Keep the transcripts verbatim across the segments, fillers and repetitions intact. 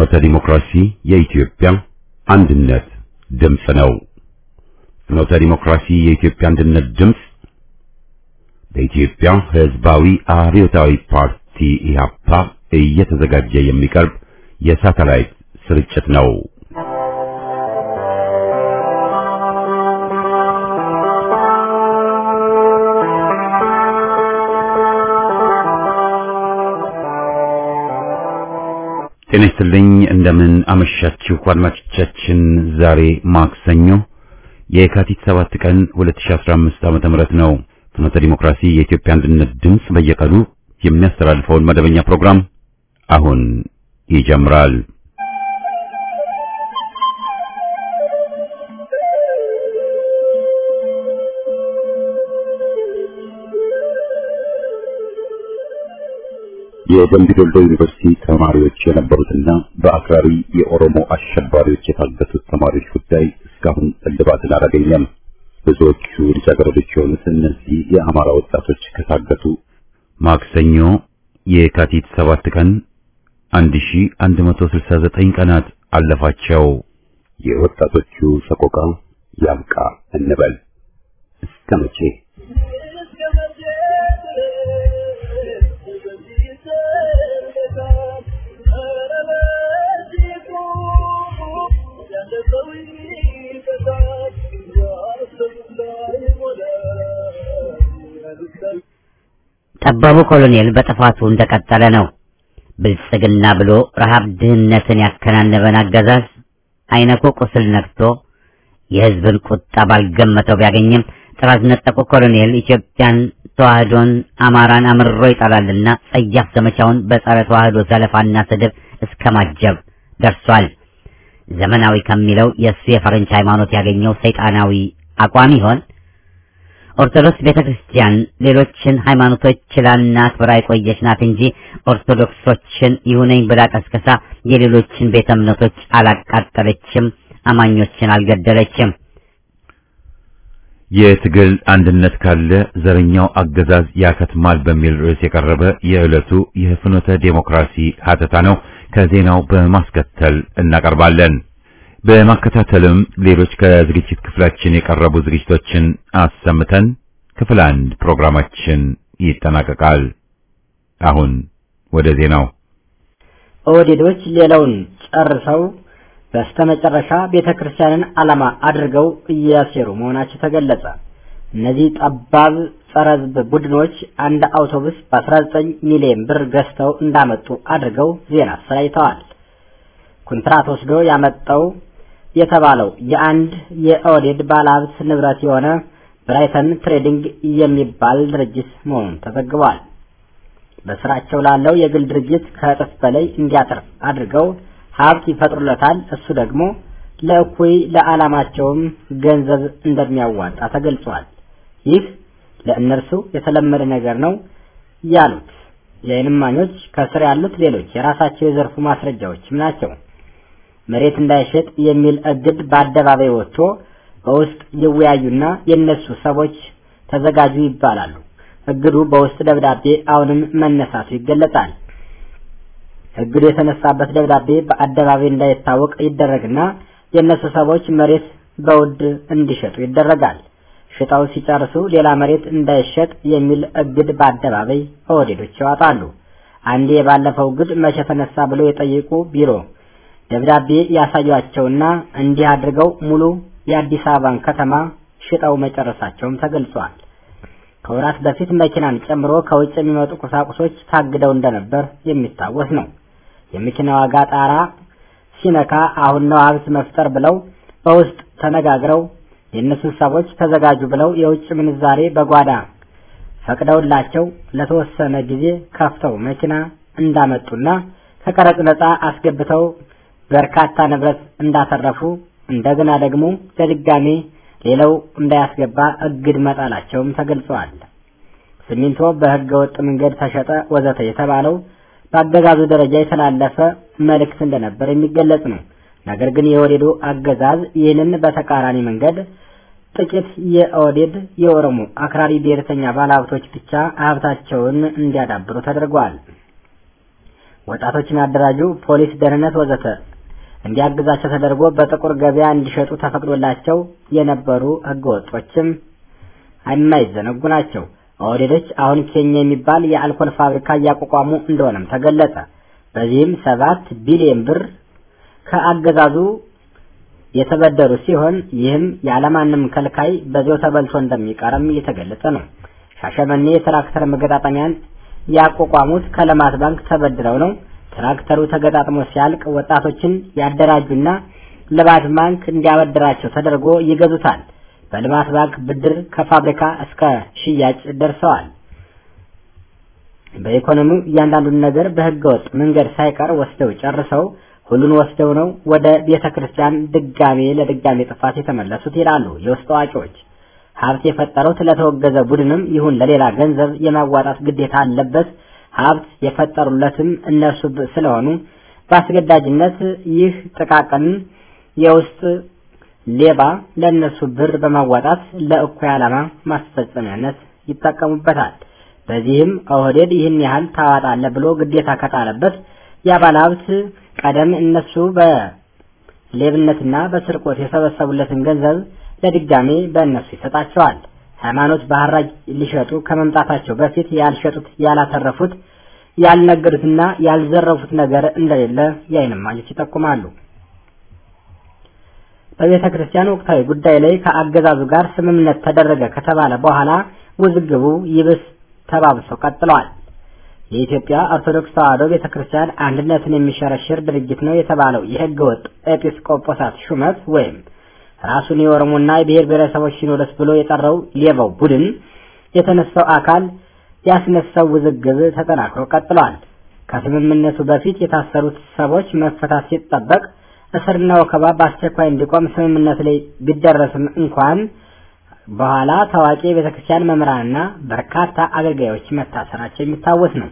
ፍኖተ ዲሞክራሲ የኢትዮጵያ አንድነት ድምጽ ነው። ፍኖተ ዲሞክራሲ የኢትዮጵያ አንድነት ድምጽ በኢትዮጵያ ሕዝባዊ አብዮታዊ ፓርቲ ኢህአፓ እየተዘጋጀ የሚቀርብ የሳተላይት ስርጭት ነው። ጤና ይስጥልኝ፣ እንደምን አመሻችሁ አድማጮቻችን። ዛሬ ማክሰኞ የካቲት ሰባት ቀን ሁለት ሺህ አስራ አምስት ዓመተ ምህረት ነው። ፍኖተ ዲሞክራሲ የኢትዮጵያ አንድነት ድምጽ በየቀኑ የሚያስተላልፈውን መደበኛ ፕሮግራም አሁን ይጀምራል። የደምቢ ዶሎ ዩኒቨርሲቲ ተማሪዎች የነበሩትና በአክራሪ የኦሮሞ አሸባሪዎች የታገቱት ተማሪዎች ጉዳይ እስካሁን እልባትን አላገኘም። ብዙዎቹ ልጃገረዶች የሆኑት እነዚህ የአማራ ወጣቶች ከታገቱ ማክሰኞ የካቲት ሰባት ቀን አንድ ሺህ አንድ መቶ ስልሳ ዘጠኝ ቀናት አለፋቸው። የወጣቶቹ ሰቆቃ ያብቃ እንበል። እስከ መቼ? ጠባቡ ኮሎኔል በጥፋቱ እንደቀጠለ ነው። ብልጽግና ብሎ ረሃብ ድህነትን ያከናነበን አገዛዝ አይነኮ ቁስል ነክቶ የህዝብን ቁጣ ባልገመተው ቢያገኝም ጥራዝ ነጠቁ ኮሎኔል ኢትዮጵያን፣ ተዋህዶን፣ አማራን አምርሮ ይጠላልና ጸያፍ ዘመቻውን በጸረ ተዋህዶ ዘለፋና ስድብ እስከ ማጀብ ደርሷል። ዘመናዊ ከሚለው የእሱ የፈረንጅ ሃይማኖት ያገኘው ሰይጣናዊ አቋም ይሆን? ኦርቶዶክስ ቤተክርስቲያን ሌሎችን ሃይማኖቶች ችላና አክብራ የቆየች ናት እንጂ ኦርቶዶክሶችን ይሁነኝ ብላ ቀስቅሳ የሌሎችን ቤተ እምነቶች አላቃጠለችም፣ አማኞችን አልገደለችም። የትግል አንድነት ካለ ዘረኛው አገዛዝ ያከትማል በሚል ርዕስ የቀረበ የዕለቱ የፍኖተ ዲሞክራሲ ሀተታ ነው። ከዜናው በማስከተል እናቀርባለን። በማከታተልም ሌሎች ከዝግጅት ክፍላችን የቀረቡ ዝግጅቶችን አሰምተን ክፍል አንድ ፕሮግራማችን ይጠናቀቃል። አሁን ወደ ዜናው። ኦህዴዶች ሌላውን ጨርሰው በስተመጨረሻ ቤተክርስቲያንን ዓላማ አድርገው እያሴሩ መሆናቸው ተገለጸ። እነዚህ ጠባብ ጸረ ሕዝብ ቡድኖች አንድ አውቶቡስ በአስራ ዘጠኝ ሚሊዮን ብር ገዝተው እንዳመጡ አድርገው ዜና አሰራጭተዋል። ኮንትራት ወስዶ ያመጣው የተባለው የአንድ የኦህዴድ ባለሀብት ንብረት የሆነ ብራይተን ትሬዲንግ የሚባል ድርጅት መሆኑን ተዘግቧል። በስራቸው ላለው የግል ድርጅት ከእጥፍ በላይ እንዲያተርፍ አድርገው ሀብት ይፈጥሩለታል። እሱ ደግሞ ለእኩይ ለዓላማቸውም ገንዘብ እንደሚያዋጣ ተገልጿል። ይህ ለእነርሱ የተለመደ ነገር ነው ያሉት የዓይን እማኞች ከስር ያሉት ሌሎች የራሳቸው የዘርፉ ማስረጃዎችም ናቸው። መሬት እንዳይሸጥ የሚል እግድ በአደባባይ ወጥቶ በውስጥ ይወያዩና የነሱ ሰዎች ተዘጋጁ ይባላሉ። እግዱ በውስጥ ደብዳቤ አሁንም መነሳቱ ይገለጻል። እግዱ የተነሳበት ደብዳቤ በአደባባይ እንዳይታወቅ ይደረግና የነሱ ሰዎች መሬት በውድ እንዲሸጡ ይደረጋል። ሽጣው ሲጨርሱ ሌላ መሬት እንዳይሸጥ የሚል እግድ በአደባባይ ኦህዴዶች ያወጣሉ። አንዴ ባለፈው እግድ መቼ ተነሳ ብሎ የጠየቁ ቢሮ ደብዳቤ ያሳያቸውና እንዲህ አድርገው ሙሉ የአዲስ አበባን ከተማ ሽጠው መጨረሳቸውም ተገልጿል። ከወራት በፊት መኪናን ጨምሮ ከውጭ የሚመጡ ቁሳቁሶች ታግደው እንደነበር የሚታወስ ነው። የመኪና ዋጋ ጣራ ሲነካ አሁን ነው ሀብት መፍጠር ብለው በውስጥ ተነጋግረው የነሱ ሰዎች ተዘጋጁ ብለው የውጭ ምንዛሬ በጓዳ ፈቅደውላቸው ለተወሰነ ጊዜ ከፍተው መኪና እንዳመጡና ከቀረጥ ነፃ አስገብተው በርካታ ንብረት እንዳተረፉ እንደገና ደግሞ ለድጋሜ ሌላው እንዳያስገባ እግድ መጣላቸውም ተገልጿል። ሲሚንቶ በህገ ወጥ መንገድ ተሸጠ ወዘተ የተባለው በአገዛዙ ደረጃ የተላለፈ መልእክት እንደነበር የሚገለጽ ነው። ነገር ግን የኦህዴዱ አገዛዝ ይህንን በተቃራኒ መንገድ ጥቂት የኦህዴድ የኦሮሞ አክራሪ ብሔርተኛ ባለሀብቶች ብቻ ሀብታቸውን እንዲያዳብሩ ተደርጓል። ወጣቶችን ያደራጁ፣ ፖሊስ፣ ደህንነት ወዘተ እንዲያግዛቸው ተደርጎ በጥቁር ገበያ እንዲሸጡ ተፈቅዶላቸው የነበሩ ህገወጦችም የማይዘነጉ ናቸው። ኦህዴዶች አሁን ኬኛ የሚባል የአልኮል ፋብሪካ እያቋቋሙ እንደሆነም ተገለጸ። በዚህም ሰባት ቢሊዮን ብር ከአገዛዙ የተበደሩ ሲሆን ይህም ያለማንም ከልካይ በዚያው ተበልቶ እንደሚቀርም እየተገለጸ ነው። ሻሸመኔ የትራክተር መገጣጠሚያን ያቋቋሙት ከልማት ባንክ ተበድረው ነው። ትራክተሩ ተገጣጥሞ ሲያልቅ ወጣቶችን ያደራጁና ልማት ባንክ እንዲያበድራቸው ተደርጎ ይገዙታል። በልማት ባንክ ብድር ከፋብሪካ እስከ ሽያጭ ደርሰዋል። በኢኮኖሚው እያንዳንዱን ነገር በህገወጥ መንገድ ሳይቀር ወስደው ጨርሰው ሁሉን ወስደው ነው ወደ ቤተክርስቲያን ድጋሜ ለድጋሜ ጥፋት የተመለሱት ይላሉ የውስጥ አዋቂዎች። ሀብት የፈጠረው ስለተወገዘ ቡድንም ይሁን ለሌላ ገንዘብ የማዋጣት ግዴታ አለበት። ሀብት የፈጠሩለትም እነሱ ስለሆኑ በአስገዳጅነት ይህ ጥቃቅን የውስጥ ሌባ ለነሱ ብር በማዋጣት ለእኩይ ዓላማ ማስፈጸሚያነት ይጠቀሙበታል። በዚህም ኦህዴድ ይህን ያህል ታዋጣለህ ብሎ ግዴታ ከጣለበት የአባል ሀብት ቀደም እነሱ በሌብነትና በስርቆት የሰበሰቡለትን ገንዘብ ለድጋሜ በእነሱ ይሰጣቸዋል። ሃይማኖት በሐራጅ ሊሸጡ ከመምጣታቸው በፊት ያልሸጡት፣ ያላተረፉት፣ ያልነገዱትና ያልዘረፉት ነገር እንደሌለ የዓይን እማኞች ይጠቁማሉ። በቤተ ክርስቲያን ወቅታዊ ጉዳይ ላይ ከአገዛዙ ጋር ስምምነት ተደረገ ከተባለ በኋላ ውዝግቡ ይብስ ተባብሰው ቀጥለዋል። የኢትዮጵያ ኦርቶዶክስ ተዋሕዶ ቤተክርስቲያን አንድነትን የሚሸረሽር ድርጅት ነው የተባለው የህገወጥ ኤጲስቆጶሳት ሹመት ወይም ራሱን የኦሮሞና የብሔር ብሔረሰቦች ሲኖዶስ ብሎ የጠራው ሌባው ቡድን የተነሳው አካል ያስነሳው ውዝግብ ተጠናክሮ ቀጥሏል። ከስምምነቱ በፊት የታሰሩት ሰዎች መፈታት ሲጠበቅ እስርና ወከባ በአስቸኳይ እንዲቆም ስምምነት ላይ ቢደረስም እንኳን በኋላ ታዋቂ የቤተክርስቲያን መምህራንና በርካታ አገልጋዮች መታሰራቸው የሚታወስ ነው።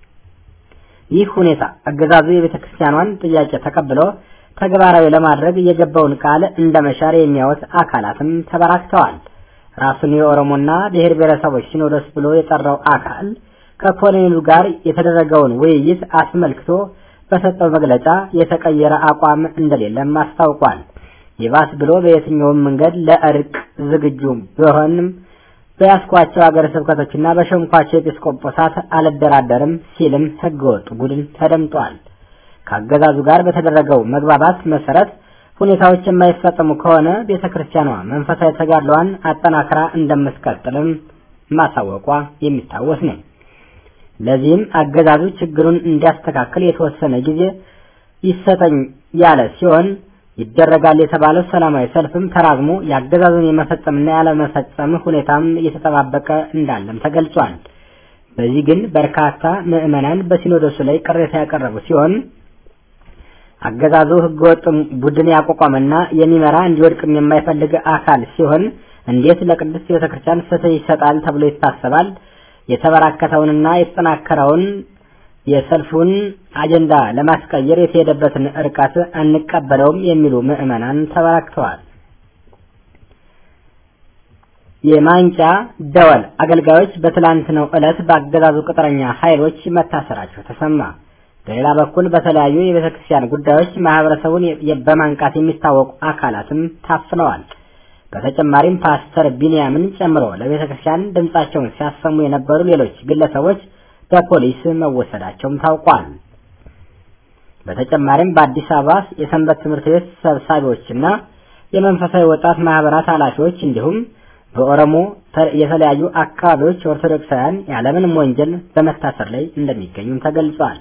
ይህ ሁኔታ አገዛዙ የቤተክርስቲያኗን ጥያቄ ተቀብሎ ተግባራዊ ለማድረግ የገባውን ቃል እንደመሻር የሚያወት አካላትም ተበራክተዋል። ራሱን የኦሮሞና ብሔር ብሔረሰቦች ሲኖዶስ ብሎ የጠራው አካል ከኮሎኔሉ ጋር የተደረገውን ውይይት አስመልክቶ በሰጠው መግለጫ የተቀየረ አቋም እንደሌለም አስታውቋል። ይባስ ብሎ በየትኛውም መንገድ ለእርቅ ዝግጁ ቢሆንም በያስኳቸው ሀገረ ስብከቶችና በሸምኳቸው ኤጲስቆጶሳት አልደራደርም ሲልም ህገወጥ ቡድን ተደምጧል። ከአገዛዙ ጋር በተደረገው መግባባት መሰረት ሁኔታዎች የማይፈጸሙ ከሆነ ቤተክርስቲያኗ መንፈሳዊ ተጋድሏን አጠናክራ እንደምትቀጥልም ማሳወቋ የሚታወስ ነው። ለዚህም አገዛዙ ችግሩን እንዲያስተካክል የተወሰነ ጊዜ ይሰጠኝ ያለ ሲሆን ይደረጋል የተባለው ሰላማዊ ሰልፍም ተራዝሞ የአገዛዙን የመፈጸምና ያለመፈጸም ሁኔታም እየተጠባበቀ እንዳለም ተገልጿል። በዚህ ግን በርካታ ምዕመናን በሲኖዶሱ ላይ ቅሬታ ያቀረቡ ሲሆን አገዛዙ ህገወጥ ቡድን ያቋቋመና የሚመራ እንዲወድቅም የማይፈልግ አካል ሲሆን እንዴት ለቅድስት ቤተክርስቲያን ፍትህ ይሰጣል ተብሎ ይታሰባል? የተበራከተውንና የተጠናከረውን የሰልፉን አጀንዳ ለማስቀየር የተሄደበትን እርቀት አንቀበለውም የሚሉ ምዕመናን ተበራክተዋል። የማንቂያ ደወል አገልጋዮች በትላንትናው ዕለት በአገዛዙ ቅጥረኛ ኃይሎች መታሰራቸው ተሰማ። በሌላ በኩል በተለያዩ የቤተክርስቲያን ጉዳዮች ማህበረሰቡን በማንቃት የሚታወቁ አካላትም ታፍነዋል። በተጨማሪም ፓስተር ቢንያምን ጨምሮ ለቤተክርስቲያን ድምጻቸውን ሲያሰሙ የነበሩ ሌሎች ግለሰቦች በፖሊስ መወሰዳቸውም ታውቋል። በተጨማሪም በአዲስ አበባ የሰንበት ትምህርት ቤት ሰብሳቢዎችና የመንፈሳዊ ወጣት ማህበራት ኃላፊዎች እንዲሁም በኦሮሞ የተለያዩ አካባቢዎች ኦርቶዶክሳውያን ያለምንም ወንጀል በመታሰር ላይ እንደሚገኙም ተገልጿል።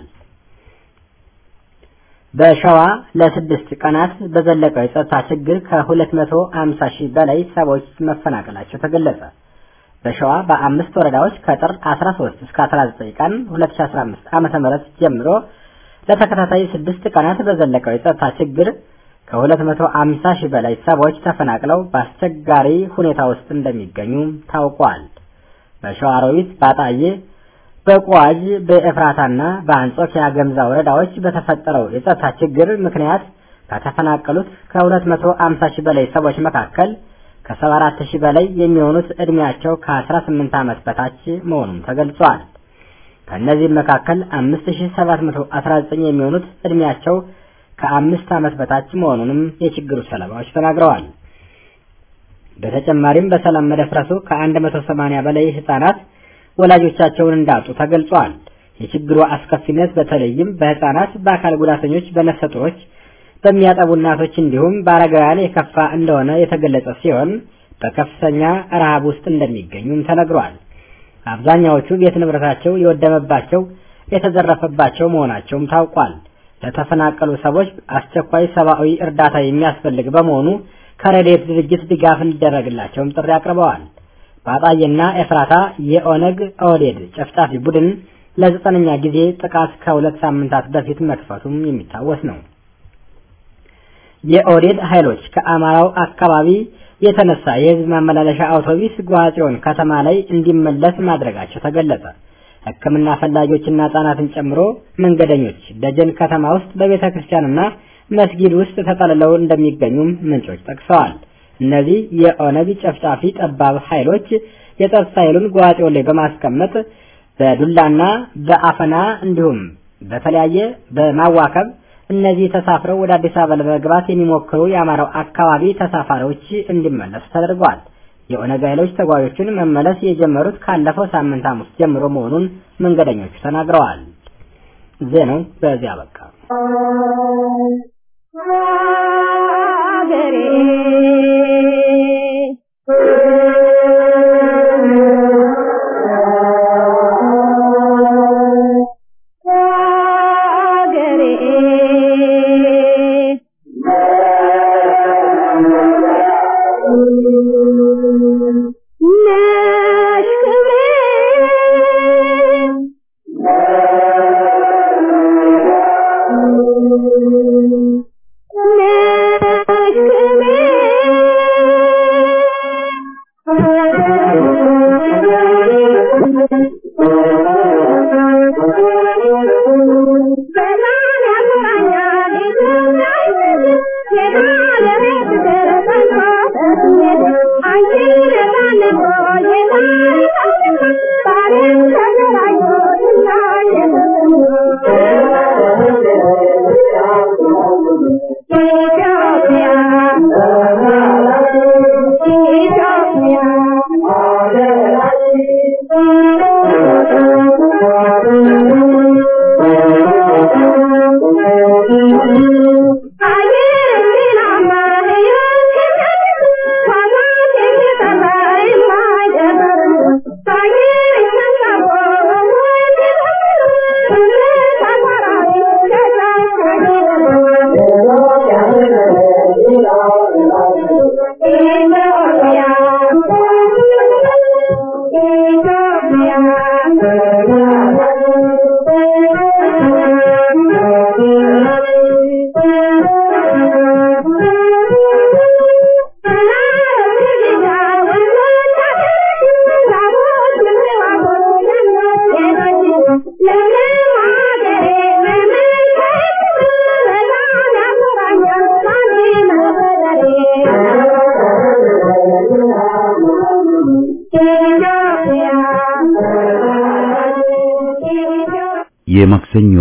በሸዋ ለስድስት ቀናት በዘለቀው የጸጥታ ችግር ከሁለት መቶ ሃምሳ ሺህ በላይ ሰዎች መፈናቀላቸው ተገለጸ። በሸዋ በአምስት ወረዳዎች ከጥር አስራ ሶስት እስከ አስራ ዘጠኝ ቀን ሁለት ሺህ አስራ አምስት ዓመተ ምህረት ጀምሮ ለተከታታይ ስድስት ቀናት በዘለቀው የጸጥታ ችግር ከሁለት መቶ ሃምሳ ሺህ በላይ ሰዎች ተፈናቅለው በአስቸጋሪ ሁኔታ ውስጥ እንደሚገኙ ታውቋል። በሸዋሮቢት፣ ባጣዬ፣ በቋጅ፣ በኤፍራታና በአንጾኪያ ገምዛ ወረዳዎች በተፈጠረው የጸጥታ ችግር ምክንያት ከተፈናቀሉት ከሁለት መቶ ሃምሳ ሺህ በላይ ሰዎች መካከል ከሰባ አራት ሺህ በላይ የሚሆኑት እድሜያቸው ከአስራ ስምንት ዓመት በታች መሆኑን ተገልጿል። ከነዚህ መካከል አምስት ሺህ ሰባት መቶ አስራ ዘጠኝ የሚሆኑት እድሜያቸው ከአምስት ዓመት በታች መሆኑንም የችግሩ ሰለባዎች ተናግረዋል። በተጨማሪም በሰላም መደፍረሱ ከአንድ መቶ ሰማንያ በላይ ህፃናት ወላጆቻቸውን እንዳጡ ተገልጿል። የችግሩ አስከፊነት በተለይም በህፃናት፣ በአካል ጉዳተኞች፣ በነፍሰ ጡሮች፣ በሚያጠቡ እናቶች እንዲሁም በአረጋውያን የከፋ እንደሆነ የተገለጸ ሲሆን በከፍተኛ ረሃብ ውስጥ እንደሚገኙም ተነግሯል። አብዛኛዎቹ ቤት ንብረታቸው የወደመባቸው የተዘረፈባቸው መሆናቸውም ታውቋል። ለተፈናቀሉ ሰዎች አስቸኳይ ሰብአዊ እርዳታ የሚያስፈልግ በመሆኑ ከረድኤት ድርጅት ድጋፍ እንዲደረግላቸውም ጥሪ አቅርበዋል። በአጣዬና ኤፍራታ የኦነግ ኦህዴድ ጨፍጫፊ ቡድን ለዘጠነኛ ጊዜ ጥቃት ከሁለት ሳምንታት በፊት መክፈቱም የሚታወስ ነው። የኦህዴድ ኃይሎች ከአማራው አካባቢ የተነሳ የህዝብ ማመላለሻ አውቶቡስ ጓጽዮን ከተማ ላይ እንዲመለስ ማድረጋቸው ተገለጸ። ሕክምና ፈላጊዎችና ህጻናትን ጨምሮ መንገደኞች ደጀን ከተማ ውስጥ በቤተ ክርስቲያንና መስጊድ ውስጥ ተጠልለው እንደሚገኙም ምንጮች ጠቅሰዋል። እነዚህ የኦነግ ጨፍጫፊ ጠባብ ኃይሎች የጸጥታ ኃይሉን ጓጽዮን ላይ በማስቀመጥ በዱላና በአፈና እንዲሁም በተለያየ በማዋከብ እነዚህ ተሳፍረው ወደ አዲስ አበባ ለመግባት የሚሞክሩ የአማራው አካባቢ ተሳፋሪዎች እንዲመለሱ ተደርጓል። የኦነግ ኃይሎች ተጓዦችን መመለስ የጀመሩት ካለፈው ሳምንት ሐሙስ ጀምሮ መሆኑን መንገደኞቹ ተናግረዋል። ዜናው በዚያ በቃ። የማክሰኞ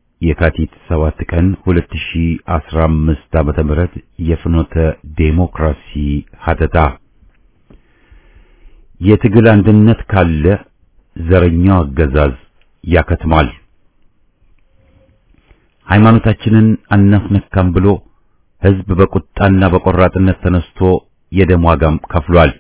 የካቲት ሰባት ቀን ሁለት ሺህ አስራ አምስት ዓመተ ምህረት የፍኖተ ዴሞክራሲ ሀተታ። የትግል አንድነት ካለ ዘረኛው አገዛዝ ያከትማል። ሃይማኖታችንን አናስነካም ብሎ ህዝብ በቁጣና በቆራጥነት ተነስቶ የደም ዋጋም ከፍሏል።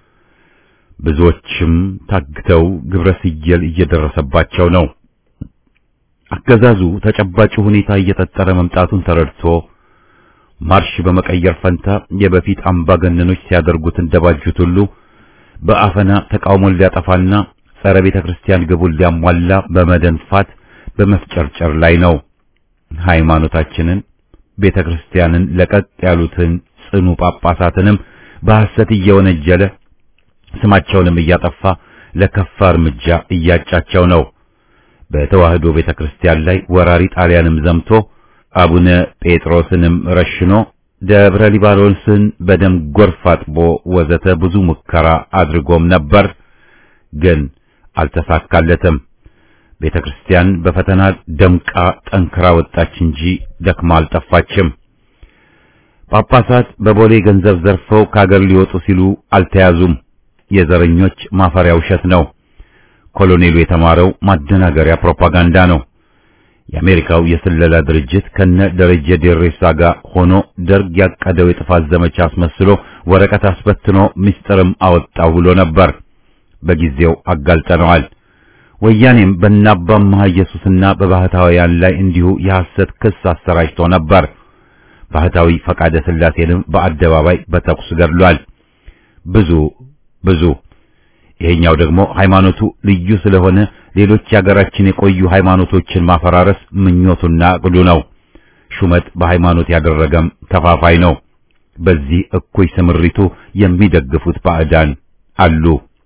ብዙዎችም ታግተው ግብረ ስየል እየደረሰባቸው ነው። አገዛዙ ተጨባጭ ሁኔታ እየተጠረ መምጣቱን ተረድቶ ማርሽ በመቀየር ፈንታ የበፊት አምባገነኖች ሲያደርጉት እንደባጁት ሁሉ በአፈና ተቃውሞን ሊያጠፋና ጸረ ቤተ ክርስቲያን ግቡን ሊያሟላ በመደንፋት በመፍጨርጨር ላይ ነው። ሃይማኖታችንን ቤተ ክርስቲያንን ለቀጥ ያሉትን ጽኑ ጳጳሳትንም በሐሰት እየወነጀለ ስማቸውንም እያጠፋ ለከፋ እርምጃ እያጫቸው ነው። በተዋህዶ ቤተ ክርስቲያን ላይ ወራሪ ጣሊያንም ዘምቶ አቡነ ጴጥሮስንም ረሽኖ ደብረ ሊባኖስን በደም ጎርፍ አጥቦ ወዘተ ብዙ ሙከራ አድርጎም ነበር፣ ግን አልተሳካለትም። ቤተክርስቲያን በፈተና ደምቃ ጠንክራ ወጣች እንጂ ደክማ አልጠፋችም። ጳጳሳት በቦሌ ገንዘብ ዘርፈው ከሀገር ሊወጡ ሲሉ አልተያዙም። የዘረኞች ማፈሪያ ውሸት ነው። ኮሎኔሉ የተማረው ማደናገሪያ ፕሮፓጋንዳ ነው። የአሜሪካው የስለላ ድርጅት ከነ ደረጀ ዴሬሳ ጋር ሆኖ ደርግ ያቀደው የጥፋት ዘመቻ አስመስሎ ወረቀት አስበትኖ ምስጢርም አወጣው ብሎ ነበር። በጊዜው አጋልጠነዋል። ወያኔም በእናባማ ኢየሱስና በባህታውያን ላይ እንዲሁ የሐሰት ክስ አሰራጭቶ ነበር። ባህታዊ ፈቃደ ስላሴንም በአደባባይ በተኩስ ገድሏል። ብዙ ብዙ ይሄኛው ደግሞ ሃይማኖቱ ልዩ ስለሆነ ሌሎች የሀገራችን የቆዩ ሃይማኖቶችን ማፈራረስ ምኞቱና እቅዱ ነው። ሹመት በሃይማኖት ያደረገም ተፋፋይ ነው። በዚህ እኩይ ስምሪቱ የሚደግፉት ባዕዳን አሉ።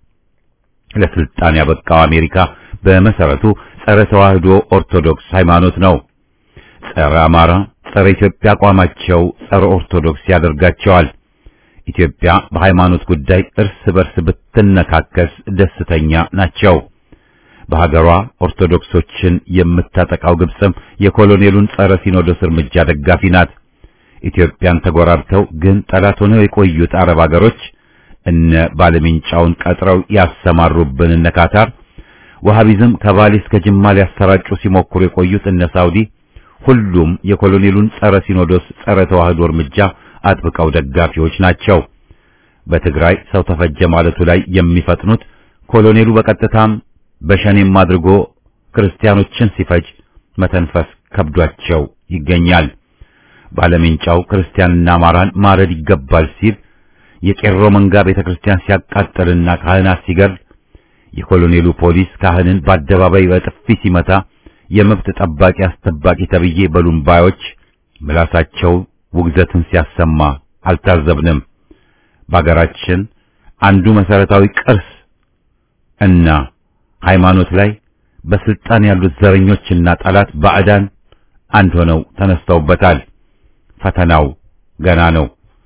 ለስልጣን ያበቃው አሜሪካ በመሰረቱ ጸረ ተዋህዶ ኦርቶዶክስ ሃይማኖት ነው። ጸረ አማራ፣ ጸረ ኢትዮጵያ አቋማቸው ጸረ ኦርቶዶክስ ያደርጋቸዋል። ኢትዮጵያ በሃይማኖት ጉዳይ እርስ በርስ ብትነካከስ ደስተኛ ናቸው። በሀገሯ ኦርቶዶክሶችን የምታጠቃው ግብጽም የኮሎኔሉን ጸረ ሲኖዶስ እርምጃ ደጋፊ ናት። ኢትዮጵያን ተጎራርተው ግን ጠላት ሆነው የቆዩት አረብ ሀገሮች እነ ባለሚንጫውን ቀጥረው ያሰማሩብን እነ ካታር፣ ወሃቢዝም ከባሌ እስከ ጅማ ሊያሰራጩ ሲሞክሩ የቆዩት እነ ሳውዲ ሁሉም የኮሎኔሉን ጸረ ሲኖዶስ ጸረ ተዋህዶ እርምጃ አጥብቀው ደጋፊዎች ናቸው። በትግራይ ሰው ተፈጀ ማለቱ ላይ የሚፈጥኑት ኮሎኔሉ በቀጥታም በሸኔም አድርጎ ክርስቲያኖችን ሲፈጅ መተንፈስ ከብዷቸው ይገኛል። ባለሚንጫው ክርስቲያንና አማራን ማረድ ይገባል ሲል የቄሮ መንጋ ቤተክርስቲያን ሲያቃጥልና ካህናት ሲገድል የኮሎኔሉ ፖሊስ ካህንን በአደባባይ በጥፊ ሲመታ የመብት ጠባቂ አስጠባቂ ተብዬ በሉምባዮች ምላሳቸው ውግዘትን ሲያሰማ አልታዘብንም። በአገራችን አንዱ መሰረታዊ ቅርስ እና ሃይማኖት ላይ በስልጣን ያሉት ዘረኞችና ጠላት ባዕዳን አንድ ሆነው ተነስተውበታል። ፈተናው ገና ነው።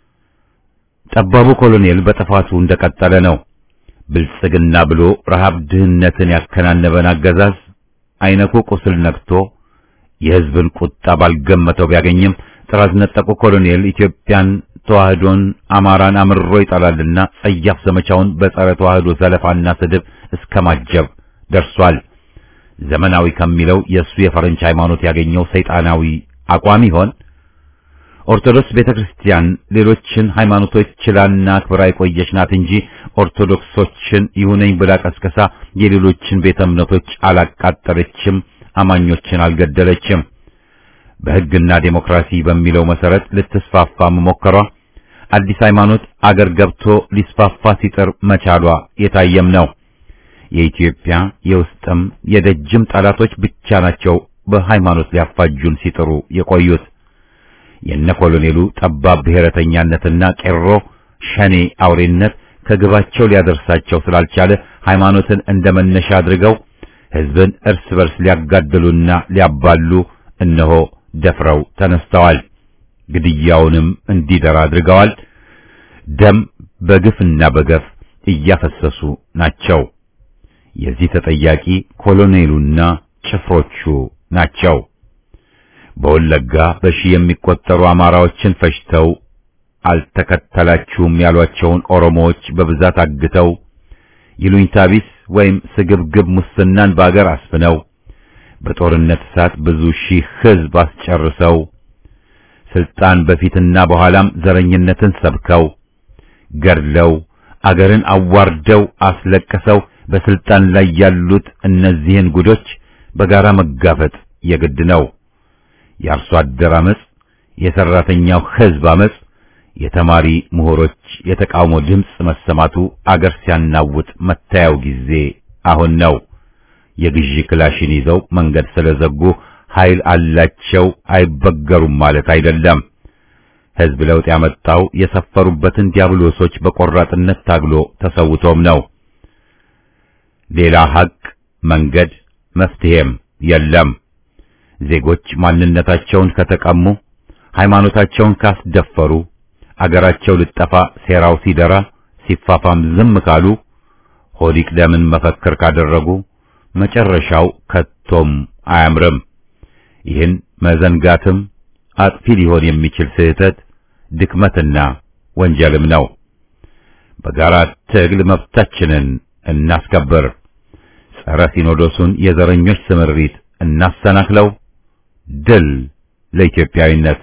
ጠባቡ ኮሎኔል በጥፋቱ እንደቀጠለ ነው። ብልጽግና ብሎ ረሃብ ድህነትን ያከናነበን አገዛዝ አይነኩ ቁስል ነክቶ የሕዝብን ቁጣ ባልገመተው ቢያገኝም ጥራዝ ነጠቁ ኮሎኔል ኢትዮጵያን፣ ተዋህዶን፣ አማራን አምርሮ ይጠላልና ጸያፍ ዘመቻውን በጸረ ተዋህዶ ዘለፋና ስድብ እስከ ማጀብ ደርሷል። ዘመናዊ ከሚለው የሱ የፈረንጅ ሃይማኖት ያገኘው ሰይጣናዊ አቋም ይሆን? ኦርቶዶክስ ቤተክርስቲያን ሌሎችን ሃይማኖቶች ችላና አክብራ የቆየች ናት እንጂ ኦርቶዶክሶችን ይሁነኝ ብላ ቀስቀሳ የሌሎችን ቤተ እምነቶች አላቃጠለችም፣ አማኞችን አልገደለችም። በሕግና ዴሞክራሲ በሚለው መሰረት ልትስፋፋ መሞከሯ አዲስ ሃይማኖት አገር ገብቶ ሊስፋፋ ሲጥር መቻሏ የታየም ነው። የኢትዮጵያ የውስጥም የደጅም ጠላቶች ብቻ ናቸው በሃይማኖት ሊያፋጁን ሲጥሩ የቆዩት። የነ ኮሎኔሉ ጠባብ ብሔረተኛነትና ቄሮ ሸኔ አውሬነት ከግባቸው ሊያደርሳቸው ስላልቻለ ሃይማኖትን እንደመነሻ አድርገው ሕዝብን እርስ በርስ ሊያጋድሉና ሊያባሉ እነሆ ደፍረው ተነስተዋል። ግድያውንም እንዲደራ አድርገዋል። ደም በግፍና በገፍ እያፈሰሱ ናቸው። የዚህ ተጠያቂ ኮሎኔሉና ጭፍሮቹ ናቸው። በወለጋ በሺህ የሚቆጠሩ አማራዎችን ፈጅተው አልተከተላችሁም ያሏቸውን ኦሮሞዎች በብዛት አግተው ይሉኝታ ቢስ ወይም ስግብግብ ሙስናን በአገር አስፍነው በጦርነት እሳት ብዙ ሺህ ሕዝብ አስጨርሰው ስልጣን በፊትና በኋላም ዘረኝነትን ሰብከው ገድለው አገርን አዋርደው አስለቀሰው በስልጣን ላይ ያሉት እነዚህን ጉዶች በጋራ መጋፈጥ የግድ ነው። የአርሶ አደር አመጽ፣ የሰራተኛው ሕዝብ አመጽ፣ የተማሪ ምሁሮች የተቃውሞ ድምጽ መሰማቱ አገር ሲያናውጥ መታያው ጊዜ አሁን ነው። የግዢ ክላሽን ይዘው መንገድ ስለዘጉ ኃይል አላቸው አይበገሩም ማለት አይደለም። ሕዝብ ለውጥ ያመጣው የሰፈሩበትን ዲያብሎሶች በቆራጥነት ታግሎ ተሰውቶም ነው። ሌላ ሐቅ መንገድ መፍትሄም የለም። ዜጎች ማንነታቸውን ከተቀሙ፣ ሃይማኖታቸውን ካስደፈሩ፣ አገራቸው ልጠፋ ሴራው ሲደራ ሲፋፋም ዝም ካሉ፣ ሆዲቅ ደምን መፈክር ካደረጉ፣ መጨረሻው ከቶም አያምርም። ይህን መዘንጋትም አጥፊ ሊሆን የሚችል ስህተት ድክመትና ወንጀልም ነው። በጋራ ትግል መብታችንን እናስከብር። ጸረ ሲኖዶሱን የዘረኞች ስምሪት እናሰናክለው። ድል ለኢትዮጵያዊነት።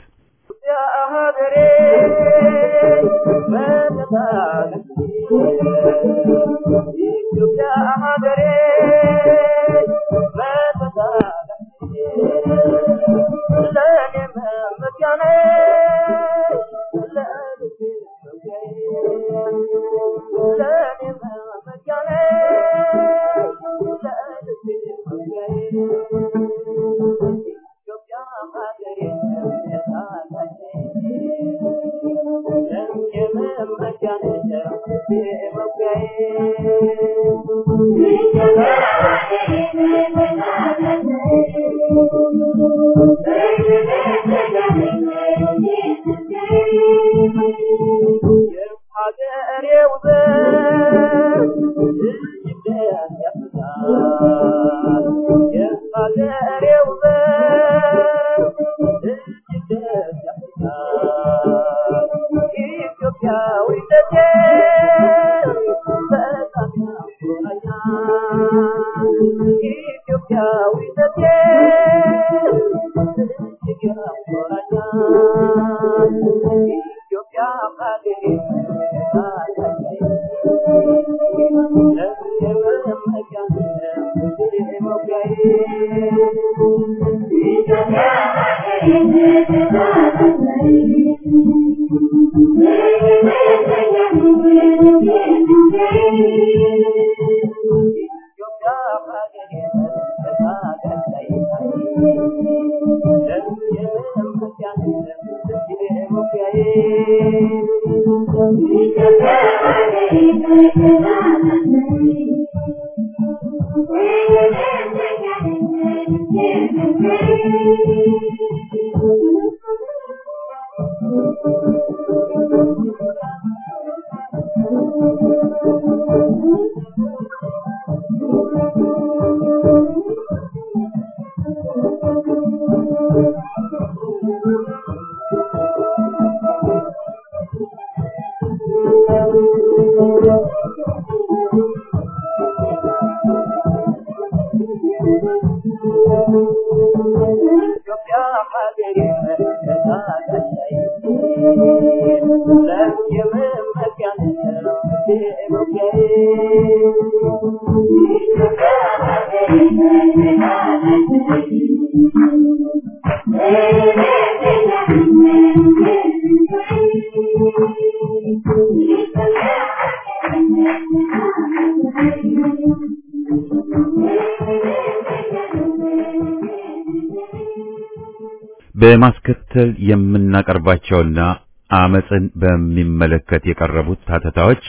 በማስከተል የምናቀርባቸውና አመጽን በሚመለከት የቀረቡት ታተታዎች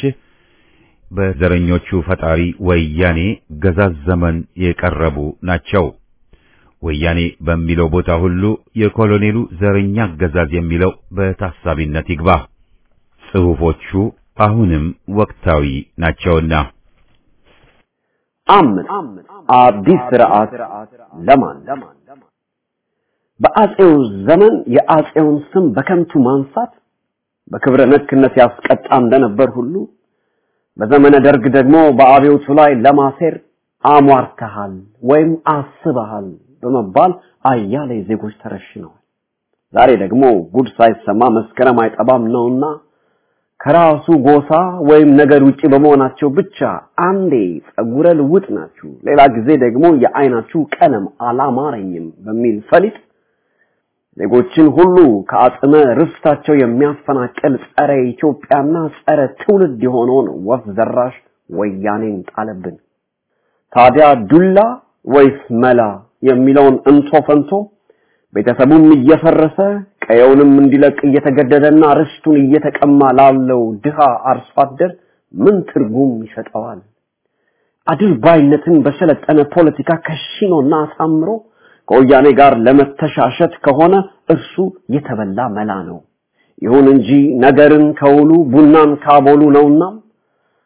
በዘረኞቹ ፈጣሪ ወያኔ ገዛዝ ዘመን የቀረቡ ናቸው። ወያኔ በሚለው ቦታ ሁሉ የኮሎኔሉ ዘረኛ ገዛዝ የሚለው በታሳቢነት ይግባ። ጽሑፎቹ አሁንም ወቅታዊ ናቸውና። አምስት አዲስ ስርዓት ለማን? በአጼው ዘመን የአጼውን ስም በከንቱ ማንሳት በክብረ ነክነት ያስቀጣ እንደነበር ሁሉ በዘመነ ደርግ ደግሞ በአብዮቱ ላይ ለማሴር አሟርተሃል ወይም አስበሃል በመባል አያሌ ዜጎች ተረሽነዋል። ዛሬ ደግሞ ጉድ ሳይሰማ መስከረም አይጠባም ነውና ከራሱ ጎሳ ወይም ነገር ውጪ በመሆናቸው ብቻ አንዴ ጸጉረ ልውጥ ናችሁ፣ ሌላ ጊዜ ደግሞ የአይናችሁ ቀለም አላማረኝም በሚል ፈሊጥ ዜጎችን ሁሉ ከአጽመ ርስታቸው የሚያፈናቅል ጸረ ኢትዮጵያና ጸረ ትውልድ የሆነውን ወፍ ዘራሽ ወያኔን ጣለብን። ታዲያ ዱላ ወይስ መላ የሚለውን እንቶ ፈንቶ ቤተሰቡም እየፈረሰ ቀየውንም እንዲለቅ እየተገደደና ርስቱን እየተቀማ ላለው ድሃ አርሶ አደር ምን ትርጉም ይሰጠዋል? አድርባይነትን በሰለጠነ ፖለቲካ ከሽኖና አሳምሮ ከወያኔ ጋር ለመተሻሸት ከሆነ እርሱ የተበላ መላ ነው። ይሁን እንጂ ነገርን ከውሉ ቡናን ካቦሉ ነውና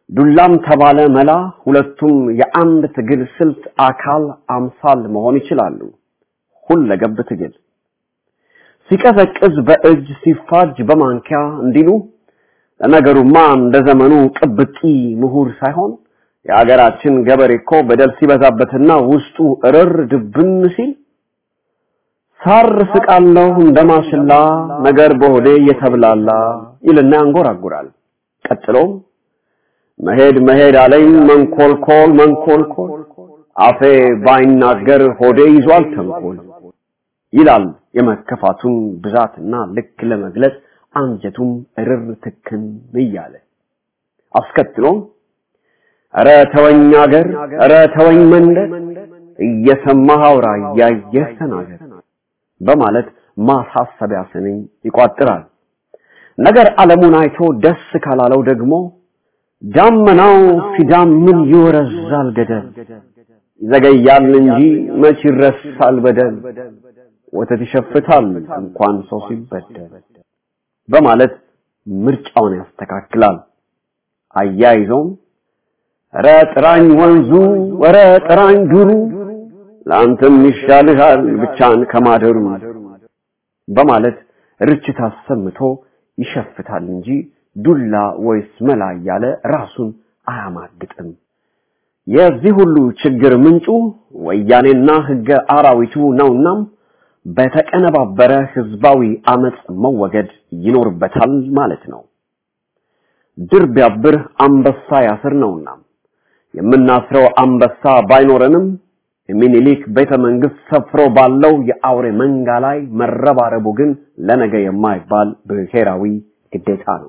ዱላም ተባለ መላ ሁለቱም የአንድ ትግል ስልት አካል አምሳል መሆን ይችላሉ። ሁለገብ ትግል ሲቀዘቅዝ በእጅ ሲፋጅ በማንኪያ እንዲሉ ለነገሩማ እንደ ዘመኑ ቅብጢ ምሁር ሳይሆን የአገራችን ገበሬኮ በደል ሲበዛበትና ውስጡ እርር ድብን ሲል ሳር ስቃለው እንደማሽላ ነገር በሆዴ የተብላላ ይልና አንጎራጉራል። ቀጥሎም መሄድ መሄድ አለኝ መንኮልኮል መንኮልኮል አፌ ባይናገር ሆዴ ይዟል ተንኮል ይላል የመከፋቱን ብዛትና ልክ ለመግለጽ አንጀቱም እርር ትክን ይያለ። አስከትሎም አረ ተወኝ አገር አረ ተወኝ መንደር እየሰማህ አውራ ያየህ ተናገር በማለት ማሳሰቢያ ስንኝ ይቋጥራል። ነገር ዓለሙን አይቶ ደስ ካላለው ደግሞ ዳመናው ሲዳምን ይወረዛል ገደል ይዘገያል እንጂ መች ይረሳል በደል ወተት ይሸፍታል እንኳን ሰው ሲበደል በማለት ምርጫውን ያስተካክላል። አያይዞም ኧረ ጥራኝ ወንዙ ኧረ ጥራኝ ዱሩ ላንተም ይሻልሃል ብቻን ከማደሩ በማለት ርችት አሰምቶ ይሸፍታል እንጂ ዱላ ወይስ መላ ያለ ራሱን አያማግጥም። የዚህ ሁሉ ችግር ምንጩ ወያኔና ህገ አራዊቱ ነውና በተቀነባበረ ህዝባዊ አመጽ መወገድ ይኖርበታል ማለት ነው። ድር ቢያብር አንበሳ ያስር ነውና የምናስረው አንበሳ ባይኖረንም የሚኒሊክ ቤተ መንግስት ሰፍሮ ባለው የአውሬ መንጋ ላይ መረባረቡ ግን ለነገ የማይባል ብሔራዊ ግዴታ ነው።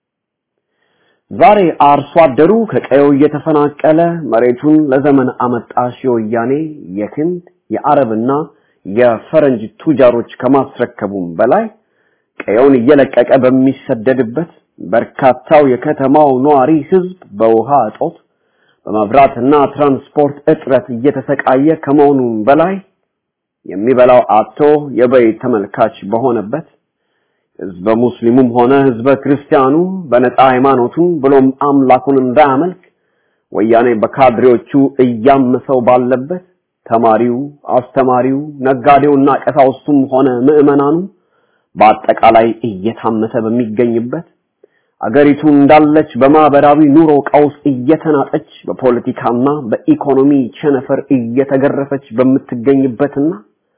ዛሬ አርሶ አደሩ ከቀየው እየተፈናቀለ መሬቱን ለዘመን አመጣሽ ወያኔ የክንድ የአረብና የፈረንጅ ቱጃሮች ከማስረከቡም በላይ ቀየውን እየለቀቀ በሚሰደድበት በርካታው የከተማው ኗሪ ህዝብ በውሃ እጦት በመብራትና ትራንስፖርት እጥረት እየተሰቃየ ከመሆኑም በላይ የሚበላው አጥቶ የበይ ተመልካች በሆነበት ህዝበ ሙስሊሙም ሆነ ህዝበ ክርስቲያኑ በነጻ ሃይማኖቱን ብሎም አምላኩን እንዳያመልክ ወያኔ በካድሬዎቹ እያመሰው ባለበት ተማሪው አስተማሪው ነጋዴውና ቀሳውስቱም ሆነ ምዕመናኑ በአጠቃላይ እየታመሰ በሚገኝበት አገሪቱ እንዳለች በማህበራዊ ኑሮ ቀውስ እየተናጠች በፖለቲካና በኢኮኖሚ ቸነፈር እየተገረፈች በምትገኝበትና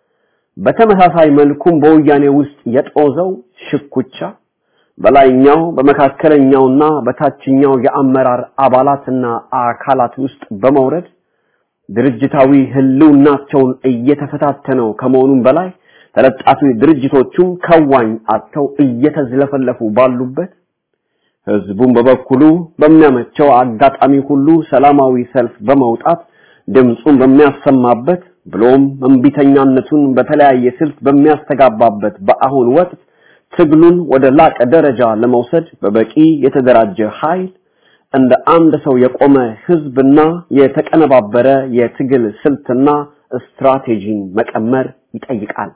በተመሳሳይ መልኩም በወያኔ ውስጥ የጦዘው ሽኩቻ በላይኛው በመካከለኛውና በታችኛው የአመራር አባላትና አካላት ውስጥ በመውረድ ድርጅታዊ ህልውናቸውን እየተፈታተነው ከመሆኑም በላይ ተለጣፊ ድርጅቶቹም ከዋኝ አጥተው እየተዝለፈለፉ ባሉበት ህዝቡን በበኩሉ በሚያመቸው አጋጣሚ ሁሉ ሰላማዊ ሰልፍ በመውጣት ድምጹን በሚያሰማበት ብሎም እንቢተኛነቱን በተለያየ ስልት በሚያስተጋባበት በአሁን ወቅት ትግሉን ወደ ላቀ ደረጃ ለመውሰድ በበቂ የተደራጀ ኃይል እንደ አንድ ሰው የቆመ ህዝብና የተቀነባበረ የትግል ስልትና ስትራቴጂን መቀመር ይጠይቃል።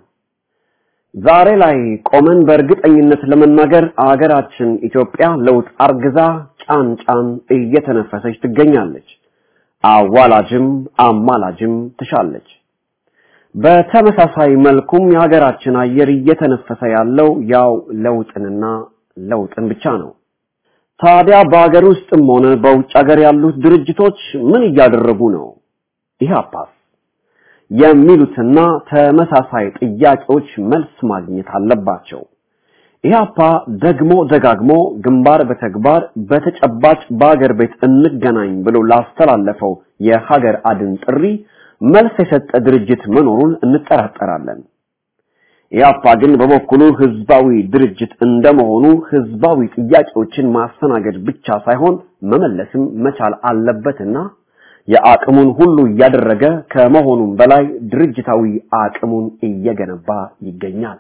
ዛሬ ላይ ቆመን በእርግጠኝነት ለመናገር አገራችን ኢትዮጵያ ለውጥ አርግዛ ጫን ጫን እየተነፈሰች ትገኛለች። አዋላጅም አማላጅም ትሻለች። በተመሳሳይ መልኩም የሀገራችን አየር እየተነፈሰ ያለው ያው ለውጥንና ለውጥን ብቻ ነው። ታዲያ በአገር ውስጥም ሆነ በውጭ ሀገር ያሉት ድርጅቶች ምን እያደረጉ ነው? ኢህአፓስ የሚሉትና ተመሳሳይ ጥያቄዎች መልስ ማግኘት አለባቸው። ኢህአፓ ደግሞ ደጋግሞ ግንባር በተግባር በተጨባጭ በአገር ቤት እንገናኝ ብሎ ላስተላለፈው የሀገር አድን ጥሪ መልስ የሰጠ ድርጅት መኖሩን እንጠራጠራለን። ኢህአፓ ግን በበኩሉ ህዝባዊ ድርጅት እንደመሆኑ ህዝባዊ ጥያቄዎችን ማስተናገድ ብቻ ሳይሆን መመለስም መቻል አለበትና የአቅሙን ሁሉ ያደረገ ከመሆኑም በላይ ድርጅታዊ አቅሙን እየገነባ ይገኛል።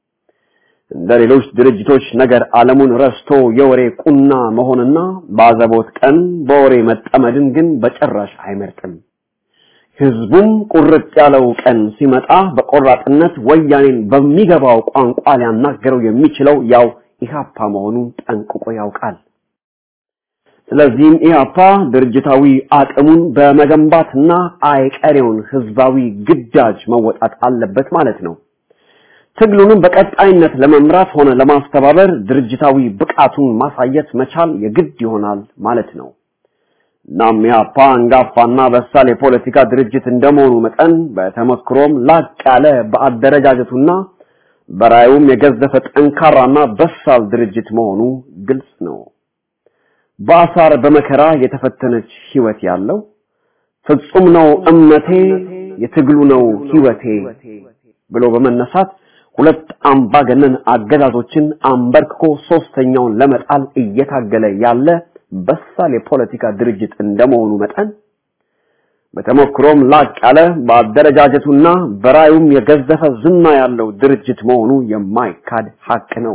እንደሌሎች ድርጅቶች ነገር ዓለሙን ረስቶ የወሬ ቁና መሆንና ባዘቦት ቀን በወሬ መጠመድን ግን በጭራሽ አይመርጥም። ህዝቡም ቁርጥ ያለው ቀን ሲመጣ በቆራጥነት ወያኔን በሚገባው ቋንቋ ሊያናገረው የሚችለው ያው ኢህአፓ መሆኑን ጠንቅቆ ያውቃል። ስለዚህም ኢህአፓ ድርጅታዊ አቅሙን በመገንባትና አይቀሬውን ህዝባዊ ግዳጅ መወጣት አለበት ማለት ነው። ትግሉንም በቀጣይነት ለመምራት ሆነ ለማስተባበር ድርጅታዊ ብቃቱን ማሳየት መቻል የግድ ይሆናል ማለት ነው። እናም ኢህአፓ አንጋፋና በሳል የፖለቲካ ድርጅት እንደመሆኑ መጠን በተመክሮም ላቅ ያለ በአደረጃጀቱና በራዩም የገዘፈ ጠንካራና በሳል ድርጅት መሆኑ ግልጽ ነው። በአሳር በመከራ የተፈተነች ህይወት ያለው ፍጹም ነው እምነቴ የትግሉ ነው ህይወቴ ብሎ በመነሳት ሁለት አምባገነን አገዛዞችን አንበርክኮ ሶስተኛውን ለመጣል እየታገለ ያለ በሳል የፖለቲካ ድርጅት እንደመሆኑ መጠን በተሞክሮም ላቅ ያለ በአደረጃጀቱና በራዩም የገዘፈ ዝና ያለው ድርጅት መሆኑ የማይካድ ሐቅ ነው።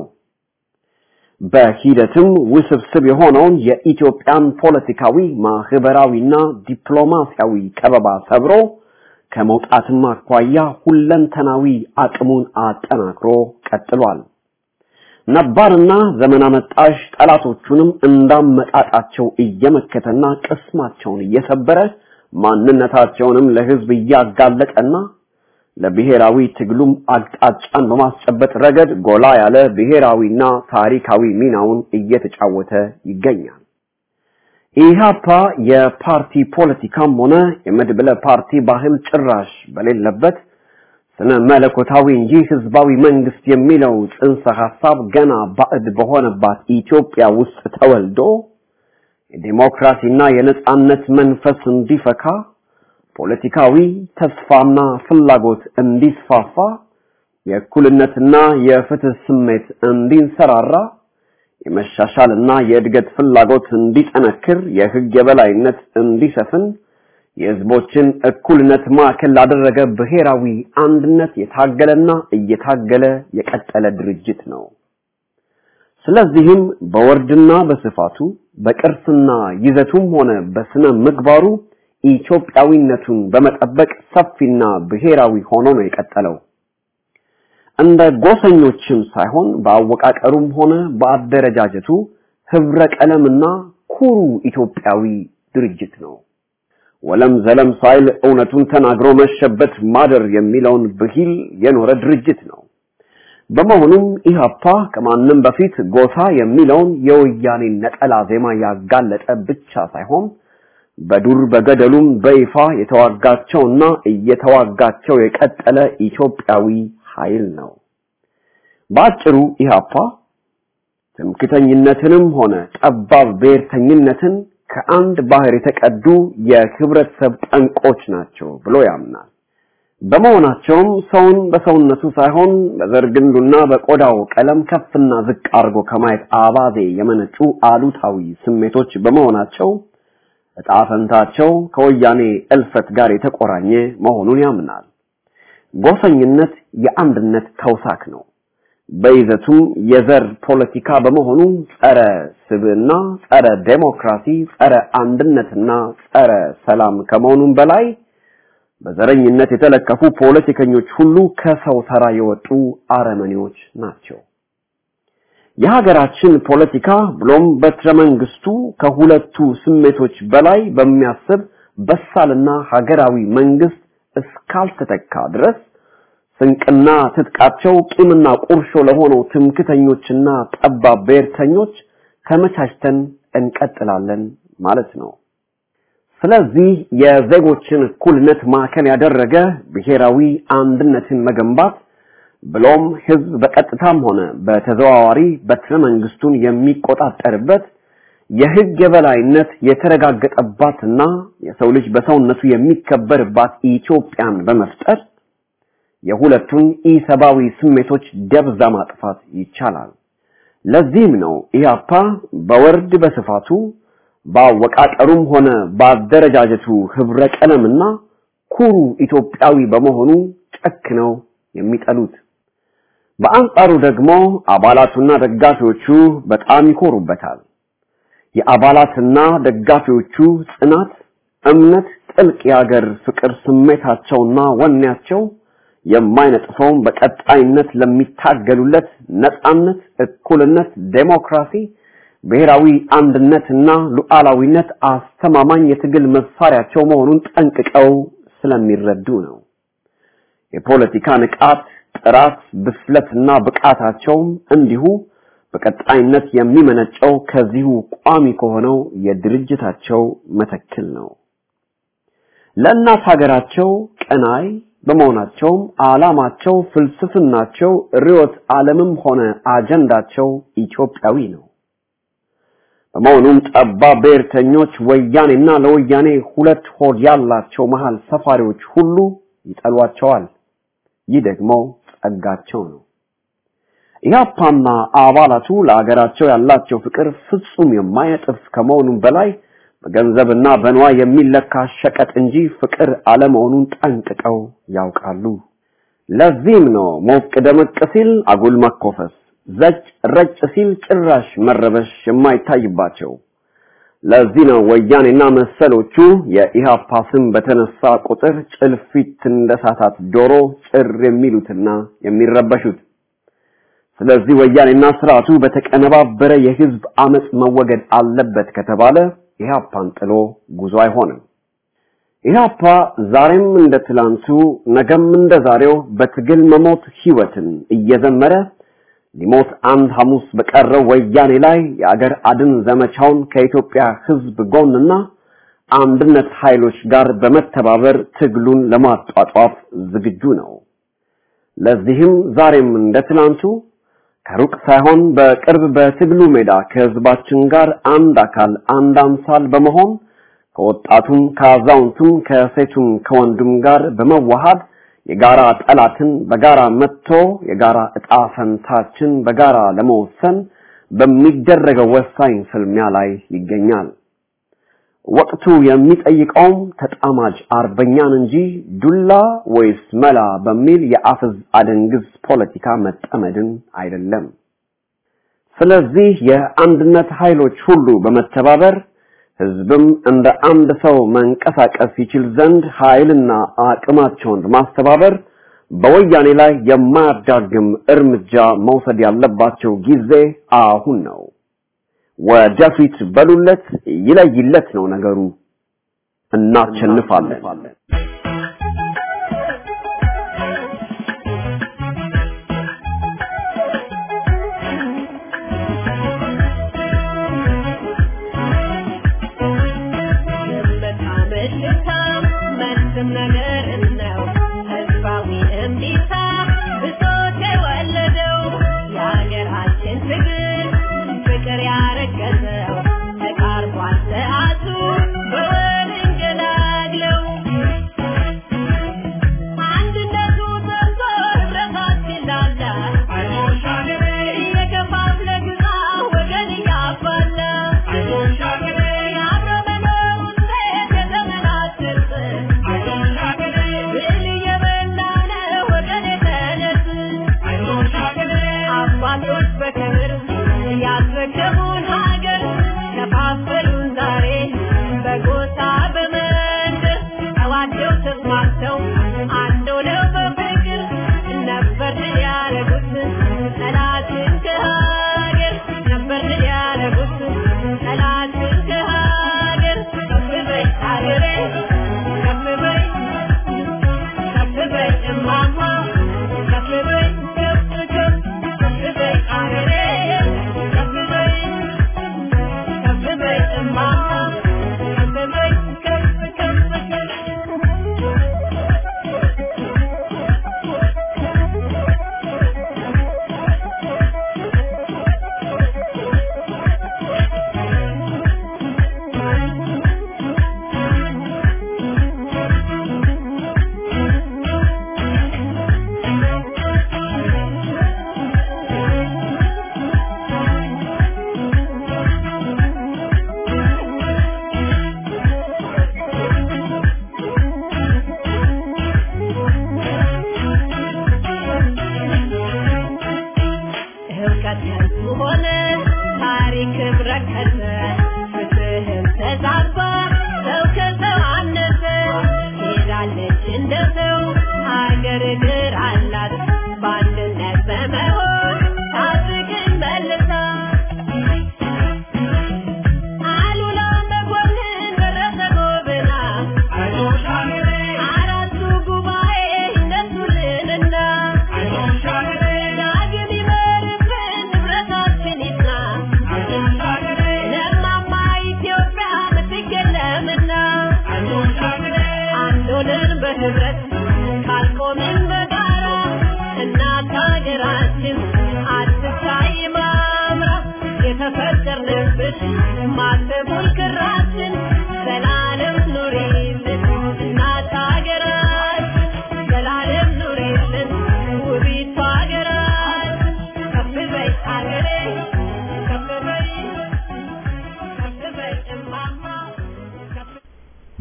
በሂደትም ውስብስብ የሆነውን የኢትዮጵያን ፖለቲካዊ ማህበራዊና ዲፕሎማሲያዊ ከበባ ሰብሮ ከመውጣትም አኳያ ሁለንተናዊ አቅሙን አጠናክሮ ቀጥሏል። ነባርና ዘመን አመጣሽ ጠላቶቹንም እንዳመጣጣቸው እየመከተና ቅስማቸውን እየሰበረ ማንነታቸውንም ለህዝብ እያጋለጠና ለብሔራዊ ትግሉም አቅጣጫን በማስጨበጥ ረገድ ጎላ ያለ ብሔራዊና ታሪካዊ ሚናውን እየተጫወተ ይገኛል። ኢህአፓ የፓርቲ ፖለቲካም ሆነ የመድብለ ፓርቲ ባህል ጭራሽ በሌለበት ስነ መለኮታዊ እንጂ ህዝባዊ መንግስት የሚለው ጽንሰ ሐሳብ ገና ባዕድ በሆነባት ኢትዮጵያ ውስጥ ተወልዶ የዲሞክራሲና የነጻነት መንፈስ እንዲፈካ ፖለቲካዊ ተስፋና ፍላጎት እንዲስፋፋ የእኩልነትና የፍትህ ስሜት እንዲንሰራራ የመሻሻልና የእድገት ፍላጎት እንዲጠነክር የህግ የበላይነት እንዲሰፍን የህዝቦችን እኩልነት ማዕከል ላደረገ ብሔራዊ አንድነት የታገለና እየታገለ የቀጠለ ድርጅት ነው። ስለዚህም በወርድና በስፋቱ በቅርስና ይዘቱም ሆነ በስነ ምግባሩ ኢትዮጵያዊነቱን በመጠበቅ ሰፊና ብሔራዊ ሆኖ ነው የቀጠለው። እንደ ጎሰኞችም ሳይሆን በአወቃቀሩም ሆነ በአደረጃጀቱ ህብረ ቀለምና ኩሩ ኢትዮጵያዊ ድርጅት ነው። ወለም ዘለም ሳይል እውነቱን ተናግሮ መሸበት ማደር የሚለውን ብሂል የኖረ ድርጅት ነው። በመሆኑም ኢህአፓ ከማንም በፊት ጎሳ የሚለውን የወያኔ ነጠላ ዜማ ያጋለጠ ብቻ ሳይሆን በዱር በገደሉም በይፋ የተዋጋቸውና እየተዋጋቸው የቀጠለ ኢትዮጵያዊ ኃይል ነው። ባጭሩ ኢህአፓ ትምክህተኝነትንም ሆነ ጠባብ ብሔርተኝነትን ከአንድ ባህር የተቀዱ የህብረተሰብ ጠንቆች ናቸው ብሎ ያምናል። በመሆናቸውም ሰውን በሰውነቱ ሳይሆን በዘርግንዱና በቆዳው ቀለም ከፍና ዝቅ አድርጎ ከማየት አባዜ የመነጩ አሉታዊ ስሜቶች በመሆናቸው ዕጣ ፈንታቸው ከወያኔ እልፈት ጋር የተቆራኘ መሆኑን ያምናል። ጎሰኝነት የአንድነት ተውሳክ ነው። በይዘቱም የዘር ፖለቲካ በመሆኑ ጸረ ስብዕና፣ ጸረ ዴሞክራሲ፣ ጸረ አንድነትና ጸረ ሰላም ከመሆኑም በላይ በዘረኝነት የተለከፉ ፖለቲከኞች ሁሉ ከሰው ተራ የወጡ አረመኔዎች ናቸው። የሀገራችን ፖለቲካ ብሎም በትረ መንግስቱ ከሁለቱ ስሜቶች በላይ በሚያስብ በሳልና ሀገራዊ መንግስት እስካልተተካ ድረስ ስንቅና ትጥቃቸው ቂምና ቁርሾ ለሆነው ትምክህተኞችና ጠባብ ብሔርተኞች ተመቻችተን እንቀጥላለን ማለት ነው። ስለዚህ የዜጎችን እኩልነት ማዕከል ያደረገ ብሔራዊ አንድነትን መገንባት ብሎም ህዝብ በቀጥታም ሆነ በተዘዋዋሪ በትረ መንግስቱን የሚቆጣጠርበት የህግ የበላይነት የተረጋገጠባትና የሰው ልጅ በሰውነቱ የሚከበርባት ኢትዮጵያን በመፍጠር የሁለቱን ኢሰባዊ ስሜቶች ደብዛ ማጥፋት ይቻላል። ለዚህም ነው ኢህአፓ በወርድ በስፋቱ ባወቃቀሩም ሆነ ባደረጃጀቱ ህብረ ቀለምና ኩሩ ኢትዮጵያዊ በመሆኑ ጨክነው የሚጠሉት። በአንጻሩ ደግሞ አባላቱና ደጋፊዎቹ በጣም ይኮሩበታል። የአባላትና ደጋፊዎቹ ጽናት፣ እምነት፣ ጥልቅ የሀገር ፍቅር ስሜታቸውና ወኔያቸው የማይነጥፈው በቀጣይነት ለሚታገሉለት ነጻነት፣ እኩልነት፣ ዴሞክራሲ፣ ብሔራዊ አንድነትና ሉዓላዊነት አስተማማኝ የትግል መሳሪያቸው መሆኑን ጠንቅቀው ስለሚረዱ ነው። የፖለቲካ ንቃት፣ ጥራት፣ ብስለትና ብቃታቸውም እንዲሁ በቀጣይነት የሚመነጨው ከዚሁ ቋሚ ከሆነው የድርጅታቸው መተክል ነው። ለእናት ሀገራቸው ቀናይ በመሆናቸው ዓላማቸው፣ ፍልስፍናቸው፣ ርዕዮተ ዓለምም ሆነ አጀንዳቸው ኢትዮጵያዊ ነው። በመሆኑም ጠባብ ብሔርተኞች ወያኔና ለወያኔ ሁለት ሆድ ያላቸው መሃል ሰፋሪዎች ሁሉ ይጠሏቸዋል። ይህ ደግሞ ጸጋቸው ነው። ኢህአፓና አባላቱ ለሀገራቸው ያላቸው ፍቅር ፍጹም የማይጠፍ ከመሆኑም በላይ በገንዘብና በንዋይ የሚለካ ሸቀጥ እንጂ ፍቅር አለመሆኑን ጠንቅቀው ያውቃሉ። ለዚህም ነው ሞቅ ደመቅ ሲል አጉል መኮፈስ፣ ዘጭ ረጭ ሲል ጭራሽ መረበሽ የማይታይባቸው። ለዚህ ነው ወያኔና መሰሎቹ የኢህአፓ ስም በተነሳ ቁጥር ጭልፊት እንደሳታት ዶሮ ጭር የሚሉትና የሚረበሹት። ስለዚህ ወያኔና ስርዓቱ በተቀነባበረ የህዝብ አመጽ መወገድ አለበት ከተባለ ኢህአፓን ጥሎ ጉዞ አይሆንም። ኢህአፓ ዛሬም እንደ ትላንቱ ነገም እንደ ዛሬው በትግል መሞት ህይወትን እየዘመረ ሊሞት አንድ ሐሙስ በቀረው ወያኔ ላይ የአገር አድን ዘመቻውን ከኢትዮጵያ ህዝብ ጎንና አንድነት ኃይሎች ጋር በመተባበር ትግሉን ለማጧጧፍ ዝግጁ ነው። ለዚህም ዛሬም እንደ ትላንቱ ከሩቅ ሳይሆን በቅርብ በትግሉ ሜዳ ከህዝባችን ጋር አንድ አካል አንድ አምሳል በመሆን ከወጣቱም ከአዛውንቱም ከሴቱም ከወንዱም ጋር በመዋሃድ የጋራ ጠላትን በጋራ መጥቶ የጋራ ዕጣ ፈንታችን በጋራ ለመወሰን በሚደረገው ወሳኝ ፍልሚያ ላይ ይገኛል። ወቅቱ የሚጠይቀውም ተጣማጅ አርበኛን እንጂ ዱላ ወይስ መላ በሚል የአፍዝ አደንግዝ ፖለቲካ መጠመድን አይደለም። ስለዚህ የአንድነት ኃይሎች ሁሉ በመተባበር ህዝብም እንደ አንድ ሰው መንቀሳቀስ ይችል ዘንድ ኃይልና አቅማቸውን ማስተባበር በወያኔ ላይ የማያዳግም እርምጃ መውሰድ ያለባቸው ጊዜ አሁን ነው። ወደፊት በሉለት፣ ይለይለት ነው ነገሩ። እናሸንፋለን። Thank you.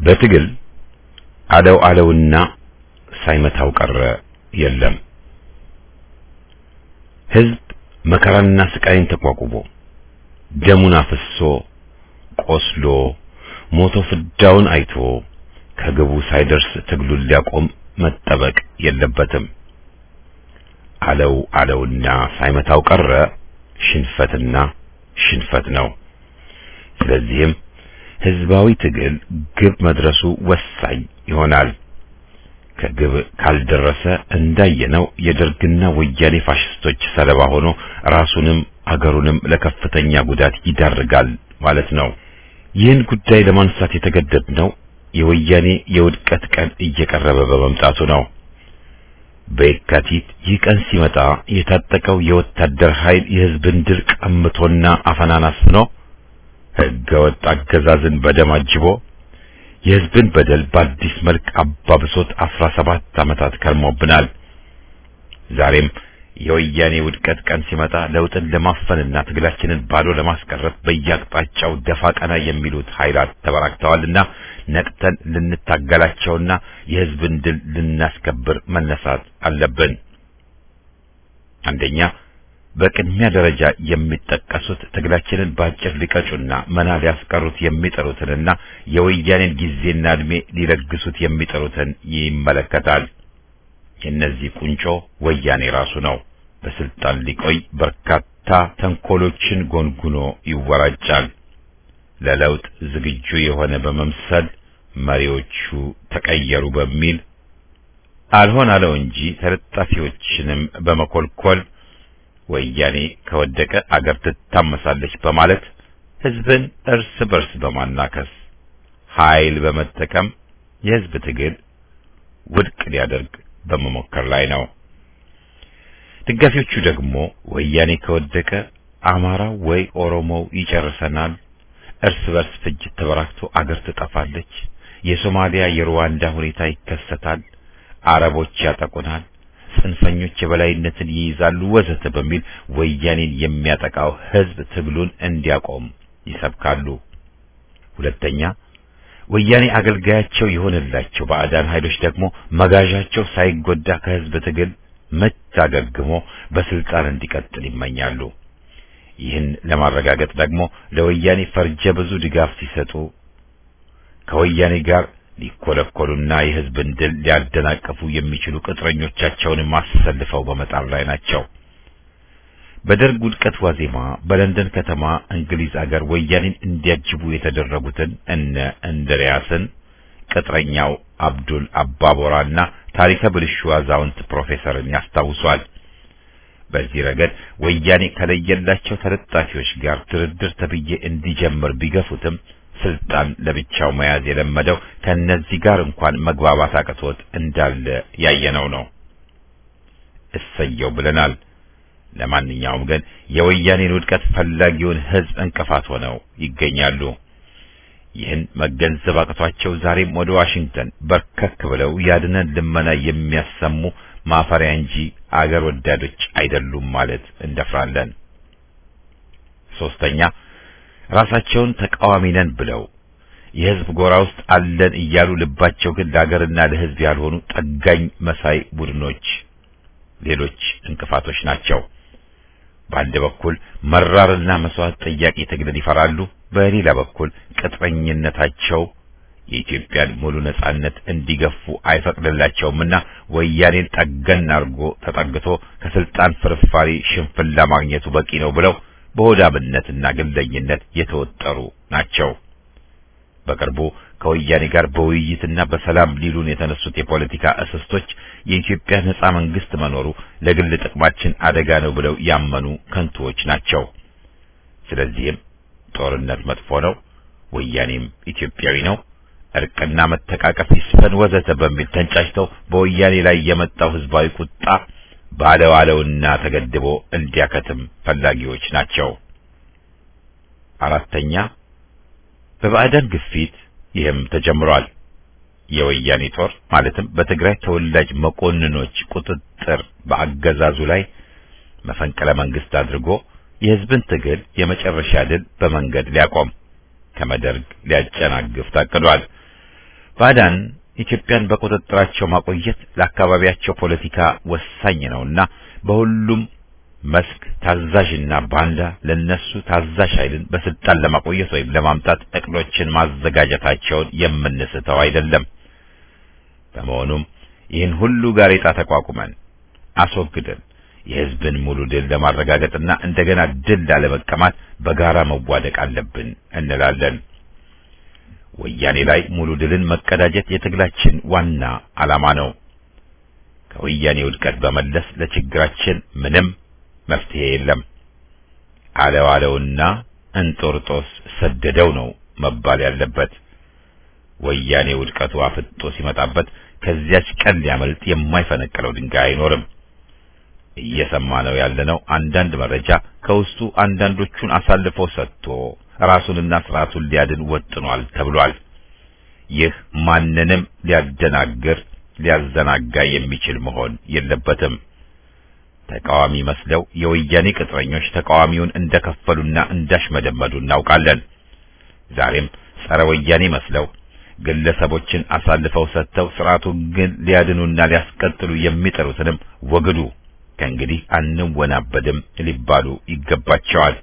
በትግል አለው አለውና ሳይመታው ቀረ የለም። ህዝብ መከራና ስቃይን ተቋቁሞ ደሙን አፍሶ ቆስሎ ሞቶ ፍዳውን አይቶ ከግቡ ሳይደርስ ትግሉን ሊያቆም መጠበቅ የለበትም። አለው አለውና ሳይመታው ቀረ ሽንፈትና ሽንፈት ነው። ስለዚህም ህዝባዊ ትግል ግብ መድረሱ ወሳኝ ይሆናል። ከግብ ካልደረሰ እንዳየነው የደርግና ወያኔ ፋሽስቶች ሰለባ ሆኖ ራሱንም አገሩንም ለከፍተኛ ጉዳት ይዳርጋል ማለት ነው። ይህን ጉዳይ ለማንሳት የተገደድነው የወያኔ የውድቀት ቀን እየቀረበ በመምጣቱ ነው። በየካቲት ይህ ቀን ሲመጣ የታጠቀው የወታደር ኃይል የህዝብን ድል ቀምቶና አፈናን አስፍኖ ህገወጥ አገዛዝን በደም አጅቦ የህዝብን በደል በአዲስ መልክ አባብሶት አስራ ሰባት ዓመታት ከርሞብናል። ዛሬም የወያኔ ውድቀት ቀን ሲመጣ ለውጥን ለማፈንና ትግላችንን ባዶ ለማስቀረት በየአቅጣጫው ደፋ ቀና የሚሉት ኃይላት ተበራክተዋልና ነቅተን ልንታገላቸውና የህዝብን ድል ልናስከብር መነሳት አለብን። አንደኛ፣ በቅድሚያ ደረጃ የሚጠቀሱት ትግላችንን ባጭር ሊቀጩና መና ሊያስቀሩት የሚጠሩትንና የወያኔን ጊዜና እድሜ ሊለግሱት የሚጠሩትን ይመለከታል። የነዚህ ቁንጮ ወያኔ ራሱ ነው። በስልጣን ሊቆይ በርካታ ተንኮሎችን ጎንጉኖ ይወራጫል። ለለውጥ ዝግጁ የሆነ በመምሰል መሪዎቹ ተቀየሩ በሚል አልሆን አለው እንጂ ተለጣፊዎችንም በመኮልኮል ወያኔ ከወደቀ አገር ትታመሳለች በማለት ህዝብን እርስ በርስ በማናከስ ኃይል በመጠቀም የህዝብ ትግል ውድቅ ሊያደርግ በመሞከር ላይ ነው። ደጋፊዎቹ ደግሞ ወያኔ ከወደቀ አማራው ወይ ኦሮሞው ይጨርሰናል፣ እርስ በርስ ፍጅት ተበራክቶ አገር ትጠፋለች፣ የሶማሊያ የሩዋንዳ ሁኔታ ይከሰታል፣ አረቦች ያጠቁናል፣ ጽንፈኞች የበላይነትን ይይዛሉ ወዘተ በሚል ወያኔን የሚያጠቃው ህዝብ ትግሉን እንዲያቆም ይሰብካሉ። ሁለተኛ፣ ወያኔ አገልጋያቸው የሆነላቸው ባዕዳን ኃይሎች ደግሞ መጋዣቸው ሳይጎዳ ከህዝብ ትግል መታገግሞ በስልጣን እንዲቀጥል ይመኛሉ። ይህን ለማረጋገጥ ደግሞ ለወያኔ ፈርጀ ብዙ ድጋፍ ሲሰጡ ከወያኔ ጋር ሊኮለኮሉና የህዝብን ድል ሊያደናቀፉ የሚችሉ ቅጥረኞቻቸውን ማሰልፈው በመጣር ላይ ናቸው። በደርግ ውድቀት ዋዜማ በለንደን ከተማ እንግሊዝ አገር ወያኔን እንዲያጅቡ የተደረጉትን እነ እንድሪያስን፣ ቅጥረኛው አብዱል አባቦራና ታሪከ ብልሹ አዛውንት ፕሮፌሰርን ያስታውሷል። በዚህ ረገድ ወያኔ ከለየላቸው ተለጣፊዎች ጋር ድርድር ተብዬ እንዲጀምር ቢገፉትም ስልጣን ለብቻው መያዝ የለመደው ከነዚህ ጋር እንኳን መግባባት አቅቶት እንዳለ ያየነው ነው። እሰየው ብለናል። ለማንኛውም ግን የወያኔን ውድቀት ፈላጊውን ህዝብ እንቅፋት ሆነው ይገኛሉ። ይህን መገንዘብ አቅቷቸው ዛሬም ወደ ዋሽንግተን በርከክ ብለው ያድነን ልመና የሚያሰሙ ማፈሪያ እንጂ አገር ወዳዶች አይደሉም ማለት እንደፍራለን። ሶስተኛ፣ ራሳቸውን ተቃዋሚ ነን ብለው የህዝብ ጎራ ውስጥ አለን እያሉ ልባቸው ግን ለሀገርና ለህዝብ ያልሆኑ ጠጋኝ መሳይ ቡድኖች ሌሎች እንቅፋቶች ናቸው። በአንድ በኩል መራርና መስዋዕት ጠያቂ ትግልን ይፈራሉ፣ በሌላ በኩል ቅጥረኝነታቸው የኢትዮጵያን ሙሉ ነጻነት እንዲገፉ አይፈቅድላቸውምና ወያኔን ጠገን አርጎ ተጠግቶ ከስልጣን ፍርፋሪ ሽንፍላ ማግኘቱ በቂ ነው ብለው በሆዳምነትና ግለኝነት የተወጠሩ ናቸው። በቅርቡ ከወያኔ ጋር በውይይትና በሰላም ሊሉን የተነሱት የፖለቲካ እስስቶች የኢትዮጵያ ነጻ መንግስት መኖሩ ለግል ጥቅማችን አደጋ ነው ብለው ያመኑ ከንቱዎች ናቸው። ስለዚህም ጦርነት መጥፎ ነው፣ ወያኔም ኢትዮጵያዊ ነው፣ እርቅና መተቃቀፍ ይስፈን ወዘተ በሚል ተንጫጭተው በወያኔ ላይ የመጣው ህዝባዊ ቁጣ ባለዋለውና ተገድቦ እንዲያከትም ፈላጊዎች ናቸው። አራተኛ፣ በባዕዳን ግፊት ይህም ተጀምሯል። የወያኔ ጦር ማለትም በትግራይ ተወላጅ መኮንኖች ቁጥጥር በአገዛዙ ላይ መፈንቅለ መንግስት አድርጎ የህዝብን ትግል የመጨረሻ ድል በመንገድ ሊያቆም ከመደርግ ሊያጨናግፍ ታቅዷል። ባዕዳን ኢትዮጵያን በቁጥጥራቸው ማቆየት ለአካባቢያቸው ፖለቲካ ወሳኝ ነውና በሁሉም መስክ ታዛዥና ባንዳ ለነሱ ታዛዥ ኃይልን በስልጣን ለማቆየት ወይም ለማምጣት እቅዶችን ማዘጋጀታቸውን የምንስተው አይደለም። በመሆኑም ይህን ሁሉ ጋሬጣ ተቋቁመን አስወግደን የሕዝብን ሙሉ ድል ለማረጋገጥና እንደገና ድል ላለመቀማት በጋራ መዋደቅ አለብን እንላለን። ወያኔ ላይ ሙሉ ድልን መቀዳጀት የትግላችን ዋና ዓላማ ነው። ከወያኔ ውድቀት በመለስ ለችግራችን ምንም መፍትሄ የለም። አለው አለውና እንጦርጦስ ሰደደው ነው መባል ያለበት። ወያኔ ውድቀቱ አፍጦ ሲመጣበት ከዚያች ቀን ሊያመልጥ የማይፈነቅለው ድንጋይ አይኖርም። እየሰማነው ያለነው አንዳንድ መረጃ ከውስጡ አንዳንዶቹን አሳልፎ ሰጥቶ ራሱንና ስርዓቱን ሊያድን ወጥኗል ተብሏል። ይህ ማንንም ሊያደናግር ሊያዘናጋ የሚችል መሆን የለበትም። ተቃዋሚ መስለው የወያኔ ቅጥረኞች ተቃዋሚውን እንደከፈሉና እንዳሽመደመዱ እናውቃለን። ዛሬም ጸረ ወያኔ መስለው ግለሰቦችን አሳልፈው ሰጥተው ስርዓቱን ግን ሊያድኑና ሊያስቀጥሉ የሚጠሩትንም ወግዱ፣ ከእንግዲህ አንወናበድም ሊባሉ ይገባቸዋል።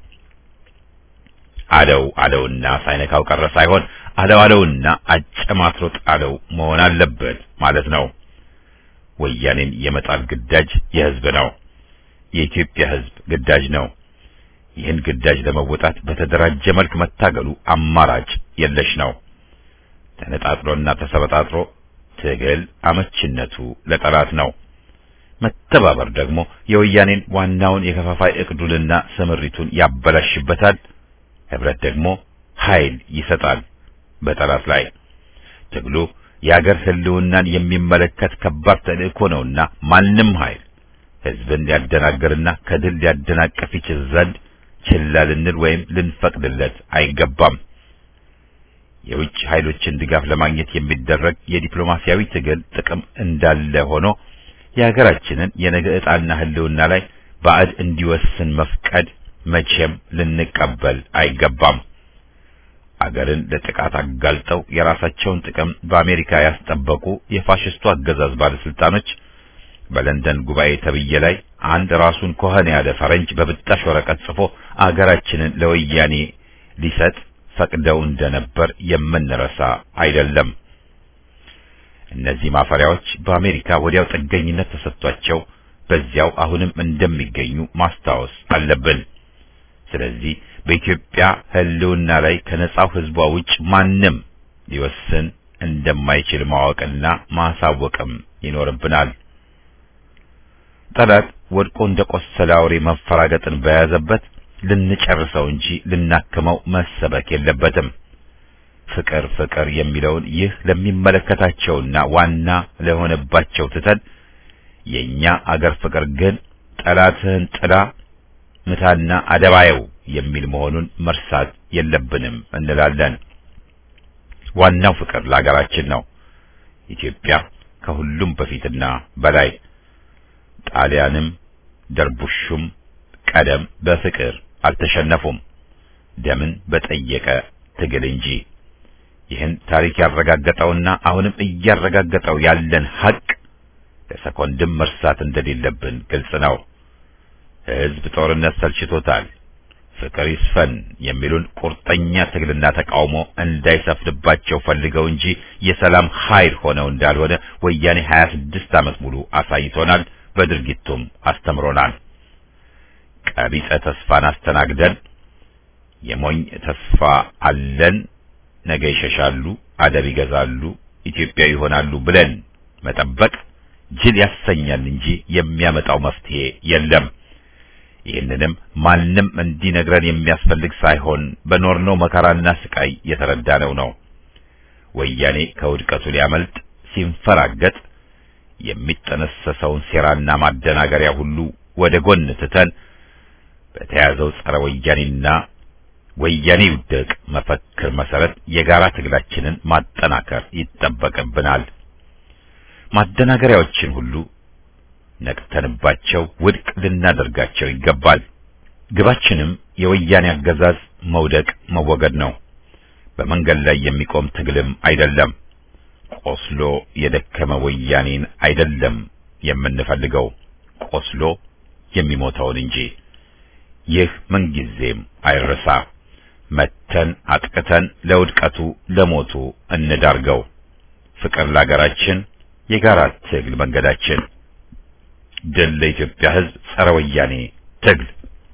አለው አለውና ሳይነካው ቀረ ሳይሆን አለው አለውና አጨማትሮ ጣለው መሆን አለበት ማለት ነው። ወያኔን የመጣል ግዳጅ የሕዝብ ነው። የኢትዮጵያ ሕዝብ ግዳጅ ነው። ይህን ግዳጅ ለመወጣት በተደራጀ መልክ መታገሉ አማራጭ የለሽ ነው። ተነጣጥሮና ተሰበጣጥሮ ትግል አመችነቱ ለጠላት ነው። መተባበር ደግሞ የወያኔን ዋናውን የከፋፋይ እቅዱንና ስምሪቱን ያበላሽበታል። ህብረት ደግሞ ኃይል ይሰጣል በጠላት ላይ። ትግሉ የአገር ህልውናን የሚመለከት ከባድ ተልእኮ ነውና ማንም ኃይል ህዝብን ሊያደናግርና ከድል ሊያደናቅፍ ይችል ዘንድ ችላ ልንል ወይም ልንፈቅድለት አይገባም። የውጭ ኃይሎችን ድጋፍ ለማግኘት የሚደረግ የዲፕሎማሲያዊ ትግል ጥቅም እንዳለ ሆኖ የሀገራችንን የነገ ዕጣና ህልውና ላይ ባዕድ እንዲወስን መፍቀድ መቼም ልንቀበል አይገባም። አገርን ለጥቃት አጋልጠው የራሳቸውን ጥቅም በአሜሪካ ያስጠበቁ የፋሽስቱ አገዛዝ ባለስልጣኖች በለንደን ጉባኤ ተብዬ ላይ አንድ ራሱን ኮኸን ያለ ፈረንጅ በብጣሽ ወረቀት ጽፎ አገራችንን ለወያኔ ሊሰጥ ፈቅደው እንደነበር የምንረሳ አይደለም። እነዚህ ማፈሪያዎች በአሜሪካ ወዲያው ጥገኝነት ተሰጥቷቸው በዚያው አሁንም እንደሚገኙ ማስታወስ አለብን። ስለዚህ በኢትዮጵያ ህልውና ላይ ከነጻው ህዝቧ ውጭ ማንም ሊወስን እንደማይችል ማወቅና ማሳወቅም ይኖርብናል። ጠላት ወድቆ እንደቆሰለ አውሬ መፈራገጥን በያዘበት ልንጨርሰው እንጂ ልናክመው መሰበክ የለበትም። ፍቅር ፍቅር የሚለውን ይህ ለሚመለከታቸውና ዋና ለሆነባቸው ትተን የኛ አገር ፍቅር ግን ጠላትህን ጥላ ምታና አደባየው የሚል መሆኑን መርሳት የለብንም እንላለን። ዋናው ፍቅር ለሀገራችን ነው። ኢትዮጵያ ከሁሉም በፊትና በላይ ጣሊያንም ደርቡሹም ቀደም በፍቅር አልተሸነፉም፣ ደምን በጠየቀ ትግል እንጂ። ይህን ታሪክ ያረጋገጠውና አሁንም እያረጋገጠው ያለን ሀቅ ለሰኮንድም መርሳት እንደሌለብን ግልጽ ነው። ህዝብ ጦርነት ሰልችቶታል፣ ፍቅር ይስፈን የሚሉን ቁርጠኛ ትግልና ተቃውሞ እንዳይሰፍንባቸው ፈልገው እንጂ የሰላም ኃይል ሆነው እንዳልሆነ ወያኔ ሀያ ስድስት ዓመት ሙሉ አሳይቶናል፣ በድርጊቱም አስተምሮናል። ቀቢጸ ተስፋን አስተናግደን የሞኝ ተስፋ አለን ነገ ይሸሻሉ፣ አደብ ይገዛሉ፣ ኢትዮጵያ ይሆናሉ ብለን መጠበቅ ጅል ያሰኛል እንጂ የሚያመጣው መፍትሄ የለም። ይህንንም ማንም እንዲነግረን የሚያስፈልግ ሳይሆን በኖርነው መከራና ስቃይ የተረዳነው ነው። ወያኔ ከውድቀቱ ሊያመልጥ ሲንፈራገጥ የሚጠነሰሰውን ሴራና ማደናገሪያ ሁሉ ወደ ጎን ትተን በተያዘው ጸረ ወያኔና ወያኔ ይውደቅ መፈክር መሰረት የጋራ ትግላችንን ማጠናከር ይጠበቅብናል። ማደናገሪያዎችን ሁሉ ነቅተንባቸው ውድቅ ልናደርጋቸው ይገባል። ግባችንም የወያኔ አገዛዝ መውደቅ መወገድ ነው። በመንገድ ላይ የሚቆም ትግልም አይደለም። ቆስሎ የደከመ ወያኔን አይደለም የምንፈልገው፣ ቆስሎ የሚሞተውን እንጂ። ይህ ምንጊዜም አይረሳ። መተን አጥቅተን ለውድቀቱ ለሞቱ እንዳርገው። ፍቅር ለሀገራችን፣ የጋራ ትግል መንገዳችን። ድል ለኢትዮጵያ ሕዝብ፣ ጸረ ወያኔ ትግል።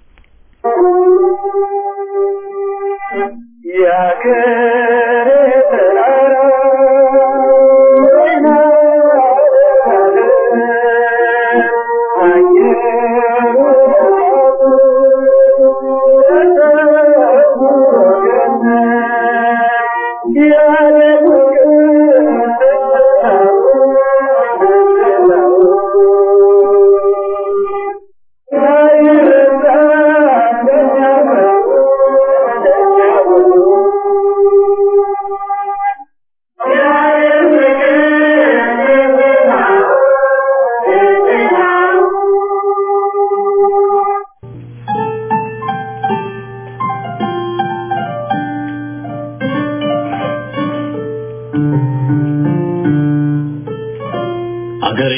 አገሬ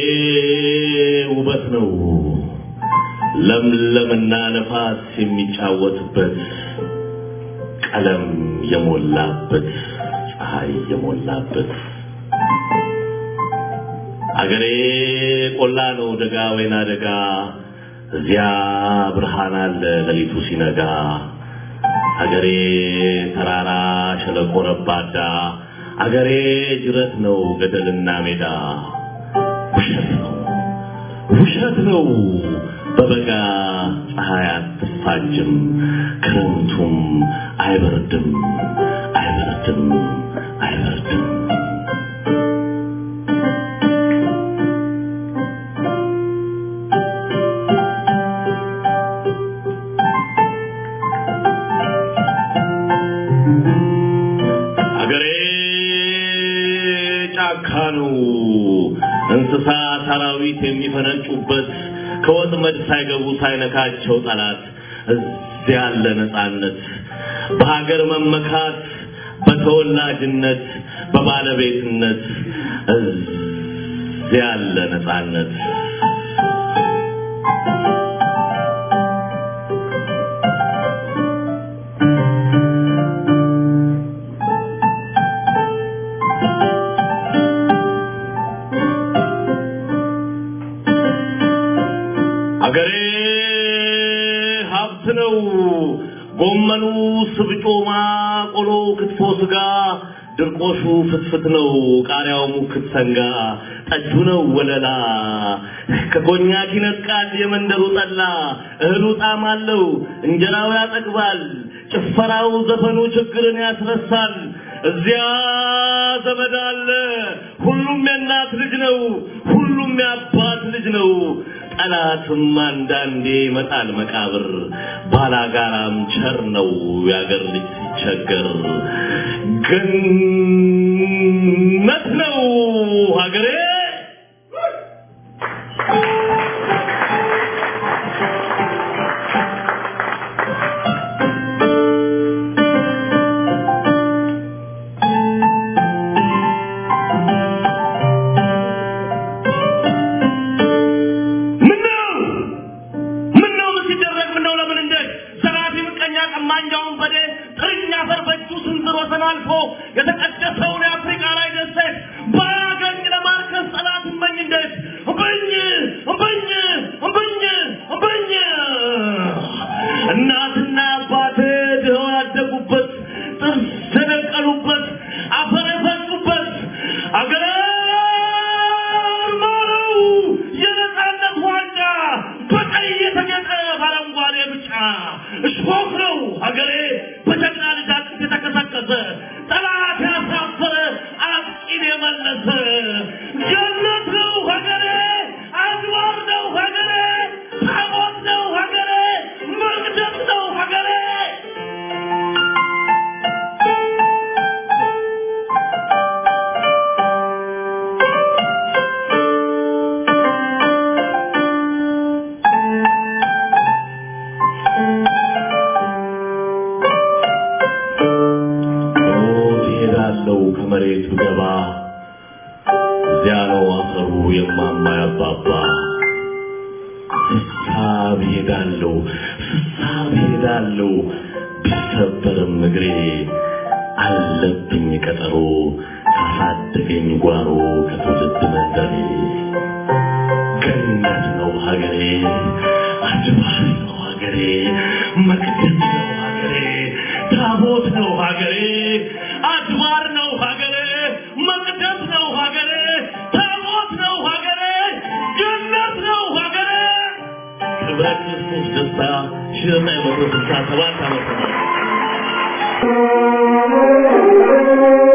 ውበት ነው ለምለምና ነፋስ የሚጫወትበት ቀለም የሞላበት ፀሐይ የሞላበት አገሬ ቆላ ነው ደጋ ወይና ደጋ እዚያ ብርሃን አለ ለሊቱ ሲነጋ አገሬ ተራራ ሸለቆ ረባዳ አገሬ ጅረት ነው ገደልና ሜዳ ውሸት ነው ውሸት ነው በበጋ ፀሐይ አትፋጅም ክረምቱም አይበርድም አይበርድም አይበርድም አገሬ ጫካ ነው እንስሳ ሰራዊት የሚፈነጩበት ከወጥመድ ሳይገቡ ሳይነካቸው ጠላት እዚያ ያለ ነፃነት በሀገር መመካት በተወላጅነት በባለቤትነት እዚያ ያለ ነፃነት አገሬ ሀብት ነው ጎመኑ ስብጮማ ቆሎ ክትፎ ስጋ ድርቆሹ ፍትፍት ነው ቃሪያው ሙክት ሰንጋ ጠጁ ነው ወለላ ከኮኛክ ይነጥቃል የመንደሩ ጠላ እህሉ ጣዕም አለው እንጀራው ያጠግባል ጭፈራው ዘፈኑ ችግርን ያስረሳል እዚያ ዘመድ አለ ሁሉም የእናት ልጅ ነው ሁሉም የአባት ልጅ ነው ጠላትም አንዳንዴ ይመጣል መቃብር ባላጋራም ቸር ነው ያገር ልጅ ሲቸገር ገነት ነው ሀገሬ የተቀደሰውን የአፍሪካ ላይ ደሴት ባያገኝ ለማርከስ ጠላት እመኝ እንዴት እምብኝ እምብኝ እምብኝ እምብኝ እናትና አባቴ ድኸው ያደጉበት ጥርስ የደቀሉበት አፈር የፈሱበት አገሬ ማረው የነፃነት ዋንጫ በቀይ የተጌጠ በአረንጓዴ ብጫ እሾህ ነው ሀገሬ በጀግና ልጅ አጥንት የተከሰከሰ ጠላት ያሳፈረ አጥቂን የመለሰ ጀነት ነው ሀገሬ አድባር ነው ሀገሬ ታቦት ነው ሀገሬ መቅደስ ነው ሀገሬ ከመሬት ብገባ ስሳብ ሄዳለሁ ስሳብ ሄዳለሁ ቢሰበርም እግሬ አለብኝ ቀጠሮ ካሳደገኝ ጓሮ ከትውልድ መንደሬ ገነት ነው ሀገሬ አድባር ነው ሀገሬ መቅደስ ነው ሀገሬ ታቦት ነው ሀገሬ አድባር ነው ሀገሬ መቅደስ ነው ሀገሬ ታቦት ነው ሀገሬ ገነት ነው ሀገሬ ክብረ ክርስቶስ ደስታ ሺህ ዘጠኝ መቶ ስልሳ ሰባት ዓመተ ምህረት